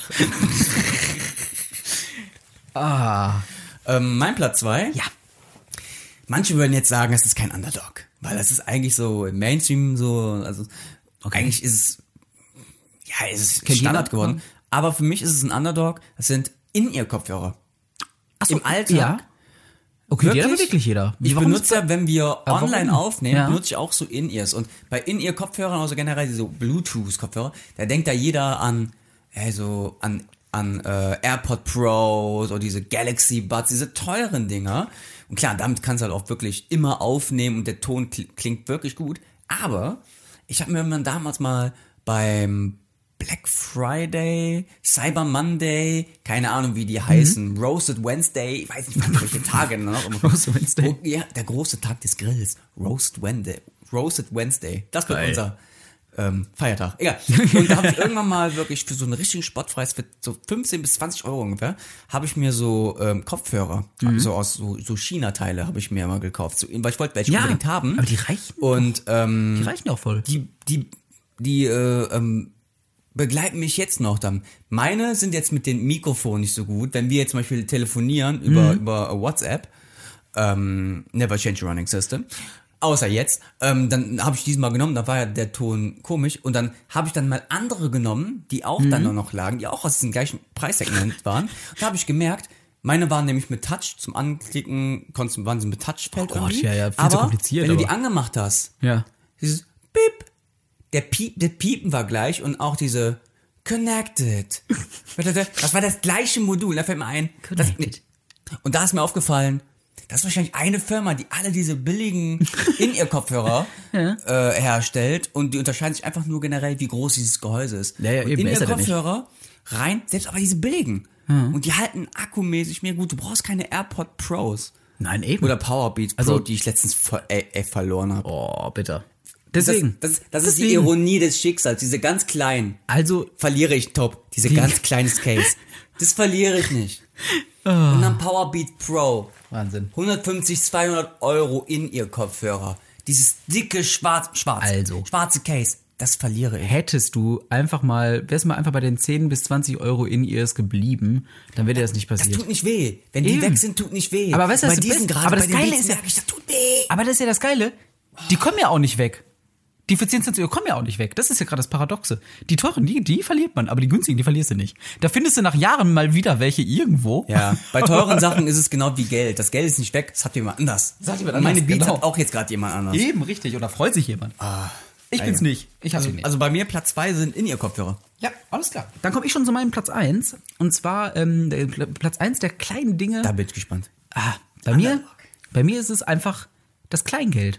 Mein Platz 2. Ja. Manche würden jetzt sagen, es ist kein Underdog. Weil das ist eigentlich so im Mainstream so, also eigentlich ist es Kennt Standard jeder? geworden. Aber für mich ist es ein Underdog. Das sind In-Ear-Kopfhörer. Ach so, Im Alltag. Ja. Okay, die hat aber wirklich jeder. Ich Warum benutze ja, wenn wir warum? online aufnehmen, Ja. benutze ich auch so In-Ears. Und bei In-Ear-Kopfhörern, also generell so Bluetooth-Kopfhörer, da denkt da jeder an AirPod Pros oder diese Galaxy Buds, diese teuren Dinger. Und klar, damit kannst du halt auch wirklich immer aufnehmen und der Ton klingt wirklich gut. Aber ich habe mir damals mal beim Black Friday, Cyber Monday, keine Ahnung wie die heißen, Roasted Wednesday, ich weiß nicht welche Tage noch. Roasted Wednesday? Ja, der große Tag des Grills, Roasted Wednesday, das wird Geil. unser Feiertag. Egal. Und da habe ich irgendwann mal wirklich für so einen richtigen Spottpreis, für so 15 bis 20 Euro ungefähr, habe ich mir so Kopfhörer, so aus so China-Teile habe ich mir mal gekauft, so, weil ich wollte welche unbedingt haben. aber die reichen. Und Die reichen auch voll. die begleiten mich jetzt noch dann. Meine sind jetzt mit den Mikrofonen nicht so gut. Wenn wir jetzt zum Beispiel telefonieren über WhatsApp, never change your running system. Außer jetzt, dann habe ich diesmal genommen, da war ja der Ton komisch und dann habe ich dann mal andere genommen, die auch dann noch lagen, die auch aus diesem gleichen Preissegment waren. Und da habe ich gemerkt, meine waren nämlich mit Touch, zum Anklicken waren sie mit Touchfeld Gott, irgendwie. ja, viel aber zu kompliziert, wenn du die aber- angemacht hast, Ja. dieses Piep, der Piepen war gleich und auch diese Connected. Das war das gleiche Modul, da fällt mir ein. Connected. Und da ist mir aufgefallen, das ist wahrscheinlich eine Firma, die alle diese billigen In-Ear-Kopfhörer herstellt und die unterscheiden sich einfach nur generell, wie groß dieses Gehäuse ist. Ja, und eben, mehr ist er denn nicht. In-Ear-Kopfhörer rein, selbst aber diese billigen. Und die halten akkumäßig mehr gut. Du brauchst keine AirPod Pros. Nein, eben. Oder Powerbeats Pro, Also- die ich letztens verloren habe. Oh, bitter. Deswegen. Das ist die Deswegen. Ironie des Schicksals. Diese ganz kleinen Also, verliere ich top. Diese ganz kleines Case. Das verliere ich nicht. Und dann Powerbeat Pro. Wahnsinn. 150, 200 Euro in ihr Kopfhörer. Dieses dicke schwarze Case. Das verliere ich. hättest du wärst mal einfach bei den 10 bis 20 Euro In-Ears geblieben, dann wäre dir das nicht Das passiert. tut nicht weh. Wenn die Eben. weg sind, tut nicht weh. Aber weißt du, bei was diesen gerade, aber bei das den Geile Beats ist ja, merke ich, das tut weh. aber das ist ja das Geile, die kommen ja auch nicht weg. Die für 10, 20 Euro kommen ja auch nicht weg. Das ist ja gerade das Paradoxe. Die teuren, die verliert man, aber die günstigen, die verlierst du nicht. Da findest du nach Jahren mal wieder welche irgendwo. Ja, bei teuren Sachen ist es genau wie Geld. Das Geld ist nicht weg, das hat jemand anders. Das hat jemand Und meine anders, Beats genau. hat auch jetzt gerade jemand anders. Eben, richtig. Oder freut sich jemand. Ich bin's nicht. Ich hab's nicht. Also bei mir Platz 2 sind in ihr Kopfhörer. Ja, alles klar. Dann komme ich schon zu meinem Platz 1. Und zwar der Platz 1 der kleinen Dinge. Da bin ich gespannt. Bei mir ist es einfach das Kleingeld.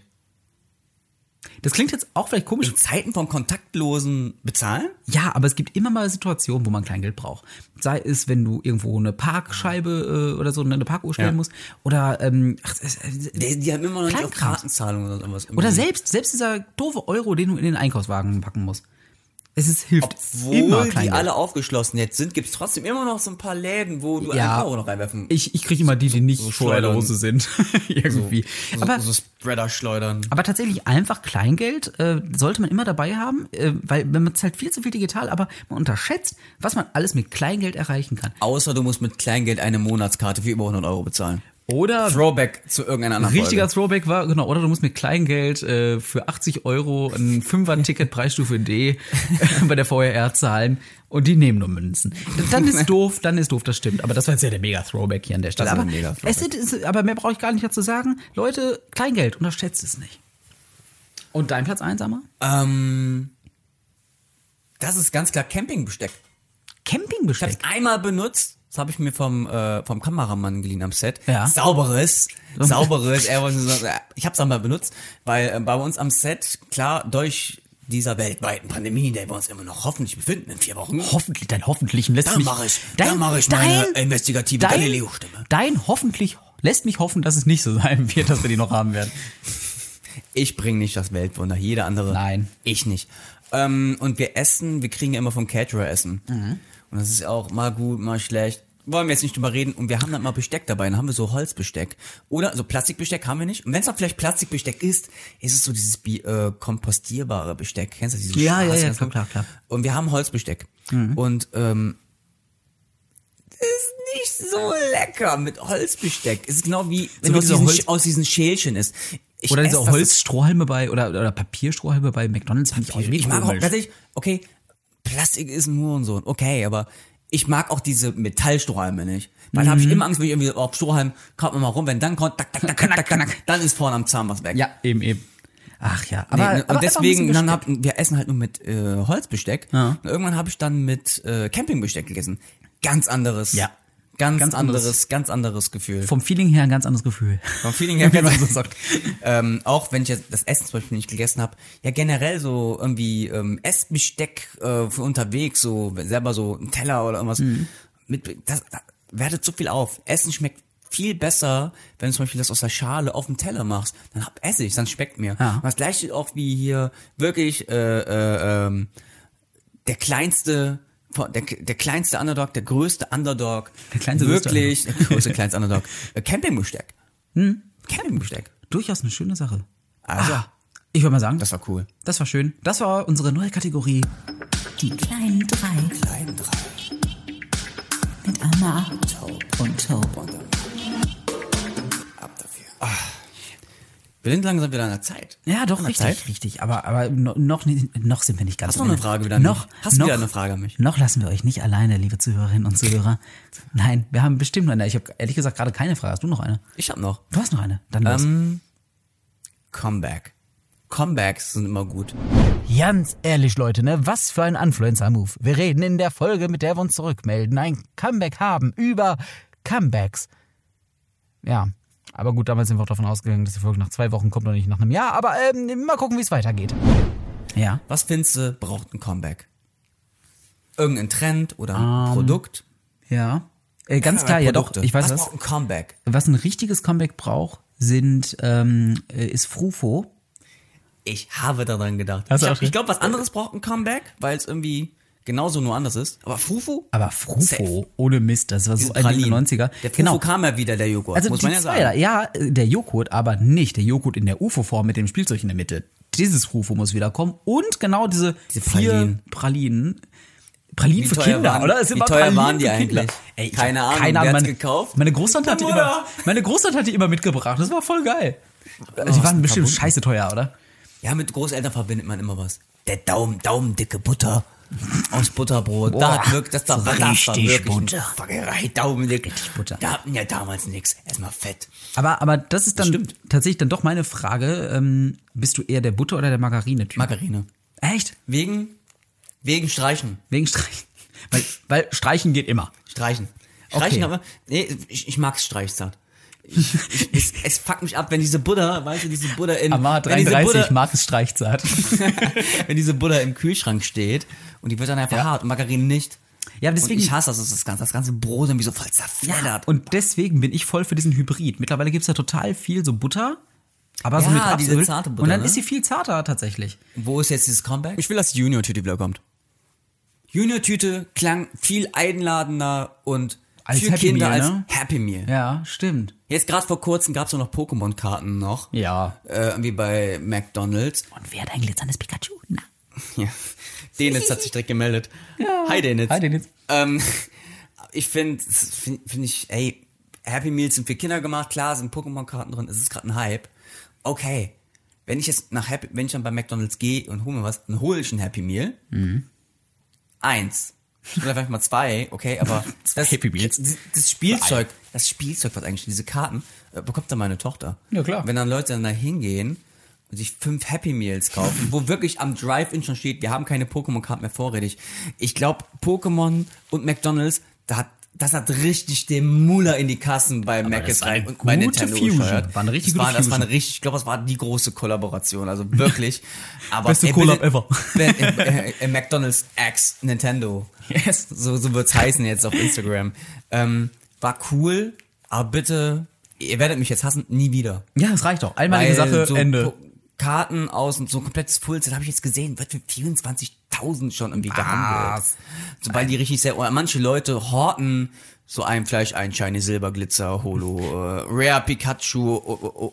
Das klingt jetzt auch vielleicht komisch. In Zeiten von kontaktlosen Bezahlen? Ja, aber es gibt immer mal Situationen, wo man Kleingeld braucht. Sei es, wenn du irgendwo eine Parkscheibe oder so, eine Parkuhr stellen Ja. musst. Oder Die haben immer noch nicht auf Kleinkrams. Kartenzahlung oder sowas. oder selbst dieser doofe Euro, den du in den Einkaufswagen packen musst. Hilft Obwohl immer die Kleingeld. alle aufgeschlossen jetzt sind, gibt's trotzdem immer noch so ein paar Läden, wo du Ja. einen Euro noch reinwerfen Ich kriege immer die nicht so vor der schleudern. Hose sind. Irgendwie. so Spreader schleudern. Aber tatsächlich einfach Kleingeld sollte man immer dabei haben, weil man zahlt viel zu viel digital, aber man unterschätzt, was man alles mit Kleingeld erreichen kann. Außer du musst mit Kleingeld eine Monatskarte für über 100 Euro bezahlen. Oder Throwback zu irgendeiner anderen richtiger Folge. Throwback war, genau, oder du musst mit Kleingeld für 80 Euro ein 5er-Ticket Preisstufe D bei der VRR zahlen und die nehmen nur Münzen. Dann ist doof, das stimmt. Aber das war jetzt ja der Mega-Throwback hier an der Stelle. Das war Aber, ein Mega-Throwback. aber mehr brauche ich gar nicht dazu sagen. Leute, Kleingeld, unterschätzt es nicht. Und dein Platz 1, Amma? Das ist ganz klar Campingbesteck. Ich Campingbesteck? hab's einmal benutzt. Das habe ich mir vom Kameramann geliehen am Set. Ja. Sauberes. Ich hab's einmal benutzt, weil bei uns am Set, klar, durch dieser weltweiten Pandemie, in der wir uns immer noch hoffentlich befinden in 4 Wochen. Hoffentlich lässt Da mich... mache ich meine investigative Galileo-Stimme. Dein hoffentlich lässt mich hoffen, dass es nicht so sein wird, dass wir die noch haben werden. Ich bringe nicht das Weltwunder, jeder andere. Nein. Ich nicht. Und wir kriegen ja immer vom Caterer Essen. Und das ist auch mal gut, mal schlecht. Wollen wir jetzt nicht drüber reden. Und wir haben dann mal Besteck dabei. Dann haben wir so Holzbesteck. Oder so Plastikbesteck haben wir nicht. Und wenn es dann vielleicht Plastikbesteck ist es so dieses kompostierbare Besteck. Kennst du dieses Ja, Schwarze? klar. Und wir haben Holzbesteck. Und ist nicht so lecker mit Holzbesteck. Es ist genau wie wenn wie du diese aus diesen Schälchen ist. Ich Oder esse diese das- Holzstrohhalme oder Papierstrohhalme bei McDonald's finde ich auch Ich mag auch komisch. tatsächlich, okay, Plastik ist ein Hurensohn, okay, aber ich mag auch diese Metallstrohhalme nicht. Weil da habe ich immer Angst, wenn ich irgendwie auf Strohhalm, kaut man mal rum, wenn dann kommt, dann ist vorne am Zahn was weg. Ja, eben. Ach ja, Nee, aber, und aber deswegen, einfach ein bisschen wir essen halt nur mit Holzbesteck. Ja. Und irgendwann habe ich dann mit Campingbesteck gegessen. Ganz anderes. Ja. Ganz Ganz anderes. anderes Gefühl. vom Feeling her ein ganz anderes Gefühl. Vom Feeling her Wie man ganz so sagt. auch wenn ich jetzt das Essen zum Beispiel nicht gegessen habe, ja generell so irgendwie Essbesteck für unterwegs, so selber so ein Teller oder irgendwas, das wertet so viel auf. Essen schmeckt viel besser, wenn du zum Beispiel das aus der Schale auf dem Teller machst. Dann esse ich, dann schmeckt mir. Ja. Und das gleiche auch wie hier wirklich der kleinste Underdog, der größte Underdog. Der kleinste wirklich, der größte kleinste Underdog. Campingbesteck. Campingbesteck. Durchaus eine schöne Sache. Also, Ich würde mal sagen, das war cool. das war schön. Das war unsere neue Kategorie. Die kleinen 3 Kleinen 3. mit Anna und Tob. Ab dafür. Wir sind langsam wieder an der Zeit. Ja, doch, An der richtig, Zeit? richtig. Aber noch sind wir nicht ganz Hast du am noch eine Ende. Frage wieder an mich? Noch, Hast du noch, wieder eine Frage an mich? Noch lassen wir euch nicht alleine, liebe Zuhörerinnen und Zuhörer. Nein, wir haben bestimmt noch eine. Ich habe ehrlich gesagt gerade keine Frage. Hast du noch eine? Ich hab noch. Du hast noch eine. Dann los. Comeback. Comebacks sind immer gut. Ganz ehrlich, Leute, ne? Was für ein Influencer-Move. Wir reden in der Folge, mit der wir uns zurückmelden, ein Comeback haben über Comebacks. Ja, aber gut, damals sind wir auch davon ausgegangen, dass die Folge nach 2 Wochen kommt und nicht nach einem Jahr. Aber mal gucken, wie es weitergeht. Ja. Was findest du, braucht ein Comeback? Irgendein Trend oder ein Produkt? Ja. Ganz klar, ja doch. Produkte. Ich weiß was was. braucht ein Comeback? Was ein richtiges Comeback braucht, ist Frufo. Ich habe daran gedacht. Hast du auch Ich glaube, was anderes braucht ein Comeback, weil es irgendwie genauso nur anders ist. Aber Fufu? Aber Frufo, Safe. ohne Mist, das war so Diese ein Ding Pralinen. der 90er. Der Fufu Genau. kam ja wieder, der Joghurt, Also muss die man ja zwei, sagen. ja, der Joghurt, aber nicht der Joghurt in der UFO-Form mit dem Spielzeug in der Mitte. Dieses Frufo muss wieder kommen. Und genau diese 4 Pralinen. Pralinen Wie für teuer Kinder, waren- oder? Es sind wie immer teuer Pralinen waren die für Kinder. eigentlich? Ey, ich Keine hab Ahnung, keine wer Ahnung. hat's gekauft? Meine Großtante hat die immer mitgebracht. Das war voll geil. Die waren bestimmt scheiße teuer, oder? Ja, mit Großeltern verbindet man immer was. Der daumendicke Butter aus Butterbrot. Boah, Da hat wirklich, das war richtig wirklich Butter. Daumendick. Richtig Butter. Da hatten ja damals nix. Erstmal Fett. Aber das ist dann stimmt. tatsächlich dann doch meine Frage. Bist du eher der Butter- oder der Margarine-Typ? Margarine. Echt? Wegen Streichen. Wegen Streichen. Weil Streichen geht immer. Streichen. Okay. Streichen aber, nee, ich mag's streichzart. Es fuckt mich ab, wenn diese Butter, weißt du, diese Butter in, Amar wenn diese 33, Butter, Markus Streichzart. wenn diese Butter im Kühlschrank steht und die wird dann einfach hart und Margarine nicht. Ja, Und deswegen. ich hasse das ganze Brot irgendwie so voll zerfleddert. Und deswegen bin ich voll für diesen Hybrid. Mittlerweile gibt's ja total viel so Butter, aber so Ja, mit diese Rapsöl. zarte Butter, Und dann ne? ist sie viel zarter tatsächlich. Wo ist jetzt dieses Comeback? Ich will, dass die Junior-Tüte wieder kommt. Junior-Tüte klang viel einladender und Als für Happy Kinder Meal, als ne? Happy Meal. Ja, stimmt. Jetzt gerade vor kurzem gab's noch Pokémon-Karten noch. Ja. Irgendwie bei McDonald's. Und wer hat ein glitzerndes Pikachu? Na. Ja. Denitz hat sich direkt gemeldet. Ja. Hi Denitz. Hi, Denitz. Ich finde, ey, Happy Meals sind für Kinder gemacht, klar, sind Pokémon-Karten drin, es ist gerade ein Hype. Okay. Wenn ich dann bei McDonald's gehe und hole mir was, dann hole ich ein Happy Meal. 1. Oder vielleicht mal 2, okay, aber das Happy Meals. Das Spielzeug, was eigentlich diese Karten, bekommt dann meine Tochter. Ja, klar. Wenn dann Leute dann da hingehen sich 5 Happy Meals kaufen, wo wirklich am Drive-In schon steht, wir haben keine Pokémon-Karten mehr vorrätig. Ich glaube, Pokémon und McDonald's, das hat richtig den Mula in die Kassen bei Mc's rein und bei Nintendo gesteuert. War eine richtig gute das war Fusion. eine richtig, ich glaube, das war die große Kollaboration, also wirklich. Aber Beste Collab ever. McDonald's X Nintendo. Yes. So wird's heißen jetzt auf Instagram. War cool, aber bitte, ihr werdet mich jetzt hassen, nie wieder. Ja, das reicht doch. Einmalige Sache, so Ende. Karten aus und so ein komplettes Fullset habe ich jetzt gesehen, wird für 24.000 schon irgendwie gehandelt. Sobald die richtig sehr, oder manche Leute horten so vielleicht ein Shiny Silber Glitzer Holo, Rare Pikachu,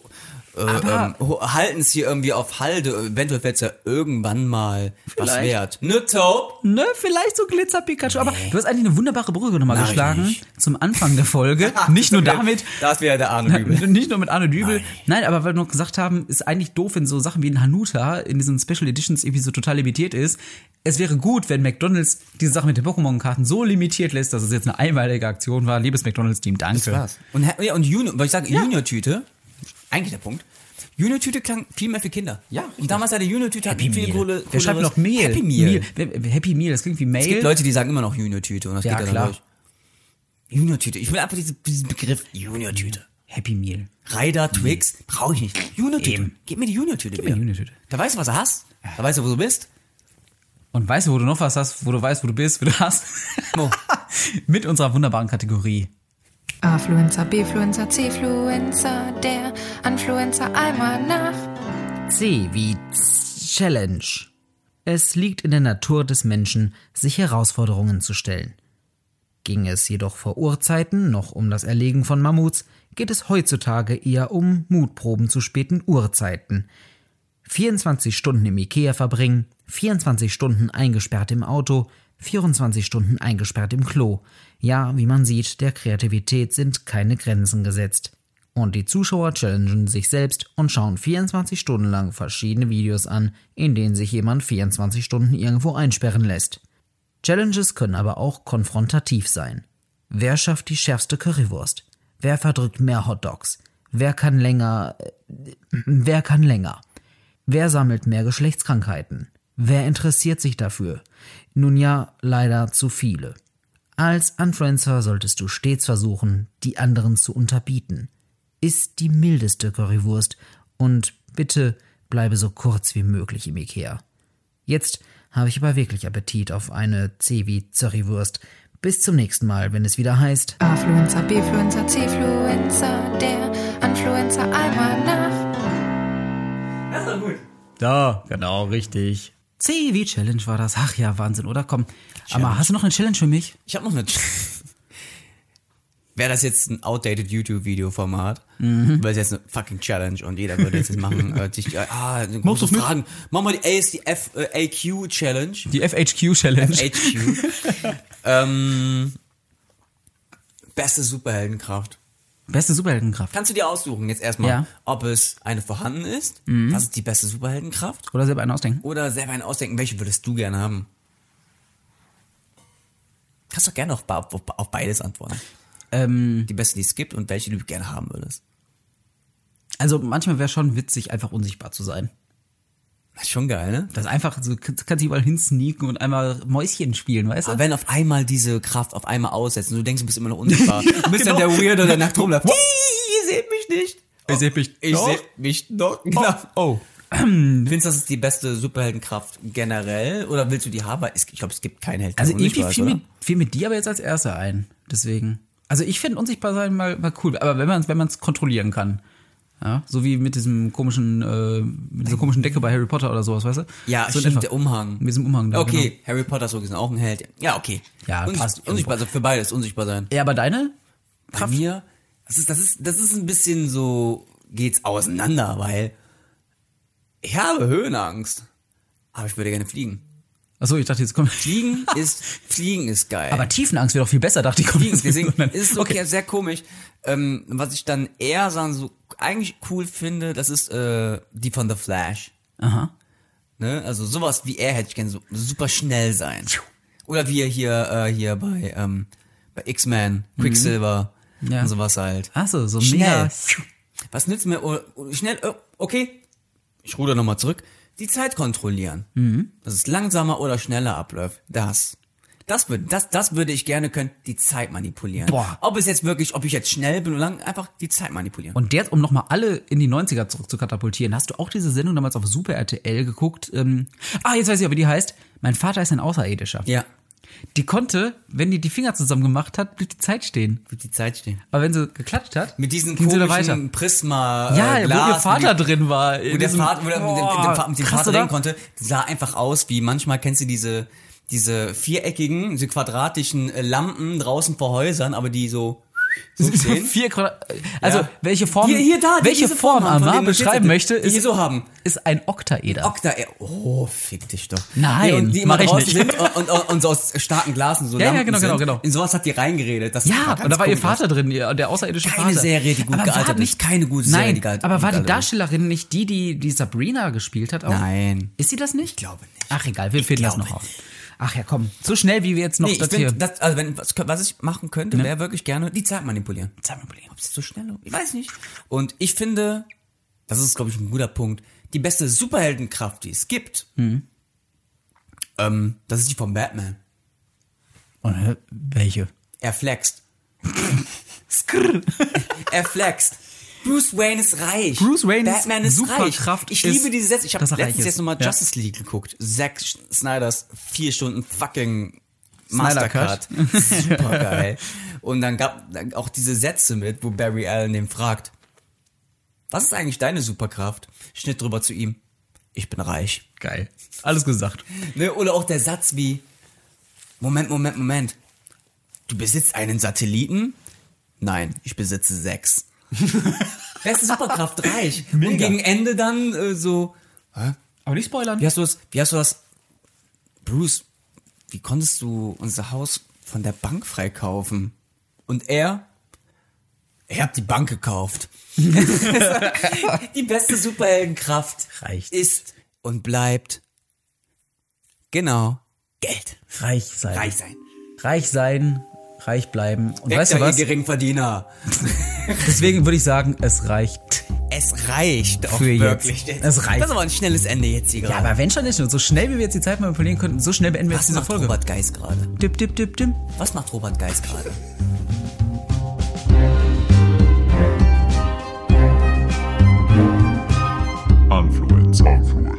halten es hier irgendwie auf Halde, eventuell wird's ja irgendwann mal was wert. Ne, Taub? Ne, vielleicht so Glitzer-Pikachu. Aber du hast eigentlich eine wunderbare Brücke nochmal Nein, geschlagen nicht. zum Anfang der Folge. Nicht nur damit. Das wäre der Arne Dübel. Nicht nur mit Arne Dübel. Nein, aber weil wir noch gesagt haben, ist eigentlich doof, wenn so Sachen wie ein Hanuta in diesen Special Editions irgendwie so total limitiert ist. Es wäre gut, wenn McDonald's diese Sache mit den Pokémon-Karten so limitiert lässt, dass es jetzt eine einmalige Aktion war. Liebes McDonald's-Team, danke. Das war's. Und Junior, weil ich sage, Junior-Tüte, eigentlich der Punkt, Junior-Tüte klang viel mehr für Kinder. Ja, und damals hatte Junior-Tüte Happy viel Meal. Wer schreibt noch Meal? Happy Meal. Happy Meal, das klingt wie Mail. Es gibt Leute, die sagen immer noch Junior-Tüte und das Ja, geht dann klar. durch. Junior-Tüte. Ich will einfach diesen Begriff Junior-Tüte. Happy Meal. Ryder, Twix, brauche ich nicht. Junior-Tüte. Eben. Gib mir die Junior-Tüte. Gib mir die Junior-Tüte. Da weißt du, was du hast. Da weißt du, wo du bist. Und weißt du, wo du noch was hast, wo du weißt, wo du bist, wo du hast? Wo? Mit unserer wunderbaren Kategorie. A-Fluencer, B-Fluencer, C-Fluencer, der Anfluencer einmal nach. C wie Challenge. Es liegt in der Natur des Menschen, sich Herausforderungen zu stellen. Ging es jedoch vor Urzeiten noch um das Erlegen von Mammuts, geht es heutzutage eher um Mutproben zu späten Urzeiten. 24 Stunden im Ikea verbringen, 24 Stunden eingesperrt im Auto, 24 Stunden eingesperrt im Klo. Ja, wie man sieht, der Kreativität sind keine Grenzen gesetzt. Und die Zuschauer challengen sich selbst und schauen 24 Stunden lang verschiedene Videos an, in denen sich jemand 24 Stunden irgendwo einsperren lässt. Challenges können aber auch konfrontativ sein. Wer schafft die schärfste Currywurst? Wer verdrückt mehr Hotdogs? Wer kann länger? Wer sammelt mehr Geschlechtskrankheiten? Wer interessiert sich dafür? Nun ja, leider zu viele. Als Influencer solltest du stets versuchen, die anderen zu unterbieten. Iss die mildeste Currywurst und bitte bleibe so kurz wie möglich im Ikea. Jetzt habe ich aber wirklich Appetit auf eine C wie Currywurst. Bis zum nächsten Mal, wenn es wieder heißt A-Fluencer, B-Fluencer, C-Fluencer, der Anfluencer einmal nach. Das war gut. Da, genau, richtig. C wie Challenge war das. Ach ja, Wahnsinn, oder? Komm, aber hast du noch eine Challenge für mich? Ich habe noch eine. Wäre das jetzt ein outdated YouTube-Video-Format, wäre es jetzt eine fucking Challenge und jeder würde jetzt machen, Machst du's mit? Fragen. Machen wir die FAQ-Challenge. Die FHQ-Challenge. FHQ. Beste Superheldenkraft. Beste Superheldenkraft. Kannst du dir aussuchen jetzt erstmal, Ja. ob es eine vorhanden ist, was ist die beste Superheldenkraft, Oder selber einen ausdenken. oder selber einen ausdenken, welche würdest du gerne haben? Kannst doch gerne auf beides antworten. Die beste, die es gibt und welche du gerne haben würdest. Also manchmal wäre schon witzig, einfach unsichtbar zu sein. Das ist schon geil, ne? Das ist einfach, so kannst du überall hinsneaken und einmal Mäuschen spielen, weißt du? Aber wenn auf einmal diese Kraft auf einmal aussetzt und du denkst, du bist immer noch unsichtbar, du bist dann der Weirdo, der nackt rumläuft. Ihr seht mich nicht. Ich sehe mich. Ich sehe mich doch. Genau. Oh. Findest du, das ist die beste Superheldenkraft generell? Oder willst du die haben? Ich glaube, es gibt keinen Held, der Also unsichtbar irgendwie ist, fiel mir die aber jetzt als erster ein. Deswegen. Also ich finde unsichtbar sein mal cool, aber wenn man es kontrollieren kann. Ja, so wie mit diesem komischen, mit dieser komischen Decke bei Harry Potter oder sowas, weißt du? Ja, so stimmt, der Umhang. Mit diesem Umhang da, Okay, genau. Harry Potter ist so gesehen auch ein Held. Ja, okay. Ja, passt Unsichtbar, also für beides unsichtbar sein. Ja, aber deine? Bei mir, das ist ein bisschen so, geht's auseinander, weil ich habe Höhenangst. Aber ich würde gerne fliegen. Achso, ich dachte, jetzt kommt. Fliegen ist geil. Aber Tiefenangst wäre doch viel besser, dachte ich. Fliegen, deswegen Nein. ist es okay, sehr komisch. Was ich dann eher so eigentlich cool finde, das ist die von The Flash. Aha. Ne? Also sowas wie er hätte ich gerne, so super schnell sein. Oder wie er hier bei X-Men, Quicksilver Ja. und sowas halt. Achso, so Schnell. mega. Was nützt mir schnell? Okay, ich ruder nochmal zurück, die Zeit kontrollieren. Dass es langsamer oder schneller abläuft. Das würde ich gerne können, die Zeit manipulieren. Boah. Ob ich jetzt schnell bin oder lang, einfach die Zeit manipulieren. Und jetzt, um nochmal alle in die 90er zurück zu katapultieren, hast du auch diese Sendung damals auf Super RTL geguckt? Jetzt weiß ich, wie die heißt. Mein Vater ist ein Außerirdischer. Ja, Die konnte, wenn die Fingern zusammen gemacht hat, blieb die Zeit stehen. wird die Zeit stehen. Aber wenn sie geklatscht hat, Mit diesen ging sie da weiter. komischen Prisma Ja, wo Glas, ihr Vater drin war. wo der Vater, mit dem krass, Vater oder? reden konnte, sah einfach aus wie, manchmal kennst du diese viereckigen, diese quadratischen Lampen draußen vor Häusern, aber die so stehen. 4 Also, Ja. welche Form, Die welche diese Form haben, von Amar denen ich beschreiben jetzt möchte, die hier so haben. ist ein Oktaeder. Oh, fick dich doch. Nein, und die immer mach ich draußen nicht. sind und so aus starken Glasen so Ja, Lampen genau. sind. In sowas hat die reingeredet. Das Ja, sah und da war ihr ganz komisch Vater drin, der außerirdische Keine Vater. Serie, die gut Aber war gealtert nicht, ist. Keine gute Serie, Nein, die gealtert aber war die ist. Darstellerin nicht die Sabrina gespielt hat auch? Nein. Ist sie das nicht? Ich glaube nicht. Ach egal, wir finden das glaube noch auf. Ach ja, komm, so schnell wie wir jetzt noch Nee, ich das hier... finde, was ich machen könnte, wäre wirklich gerne die Zeit manipulieren. Zeit manipulieren. Ob es so schnell ist? Ich weiß nicht. Und ich finde, das ist, glaube ich, ein guter Punkt, die beste Superheldenkraft, die es gibt, das ist die von Batman. Welche? Er flext. Er flext. Bruce Wayne ist reich. Bruce Waynes Batman ist Superkraft reich. Ich ist, liebe diese Sätze. Ich habe dass er reich letztens ist. jetzt nochmal Ja. Justice League geguckt. Zack Snyders 4 Stunden fucking Snyder Mastercard. Super geil. Und dann gab auch diese Sätze mit, wo Barry Allen den fragt, was ist eigentlich deine Superkraft? Schnitt drüber zu ihm. Ich bin reich. Geil. Alles gesagt. Ne? Oder auch der Satz wie, Moment. Du besitzt einen Satelliten? Nein, ich besitze 6. Beste Superkraft, reich. Mega. Und gegen Ende dann so, Aber nicht spoilern. wie hast du das, Bruce, wie konntest du unser Haus von der Bank freikaufen? Und er hat die Bank gekauft. Die beste Superheldenkraft Reicht. ist und bleibt, genau, Geld. Reich sein. Reich sein. Reich sein, reich bleiben. Und Weg weißt du da, was? ihr Geringverdiener. Deswegen würde ich sagen, es reicht. Es reicht auch Für jetzt. wirklich. Es reicht. Das ist aber ein schnelles Ende jetzt hier Ja, gerade. aber wenn schon nicht. Und so schnell, wie wir jetzt die Zeit manipulieren könnten, so schnell beenden wir Was jetzt diese macht Folge. Robert Geis gerade? Dip, dip, dip, dip. Was macht Robert Geis gerade? Influencer.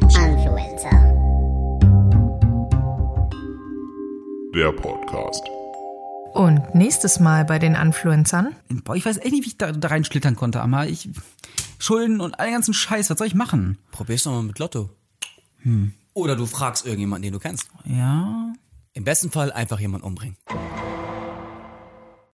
Der Podcast. Und nächstes Mal bei den Influencern. Boah, ich weiß echt nicht, wie ich da reinschlittern konnte, aber Schulden und all den ganzen Scheiß, was soll ich machen? Probier's doch mal mit Lotto. Oder du fragst irgendjemanden, den du kennst. Ja. Im besten Fall einfach jemanden umbringen.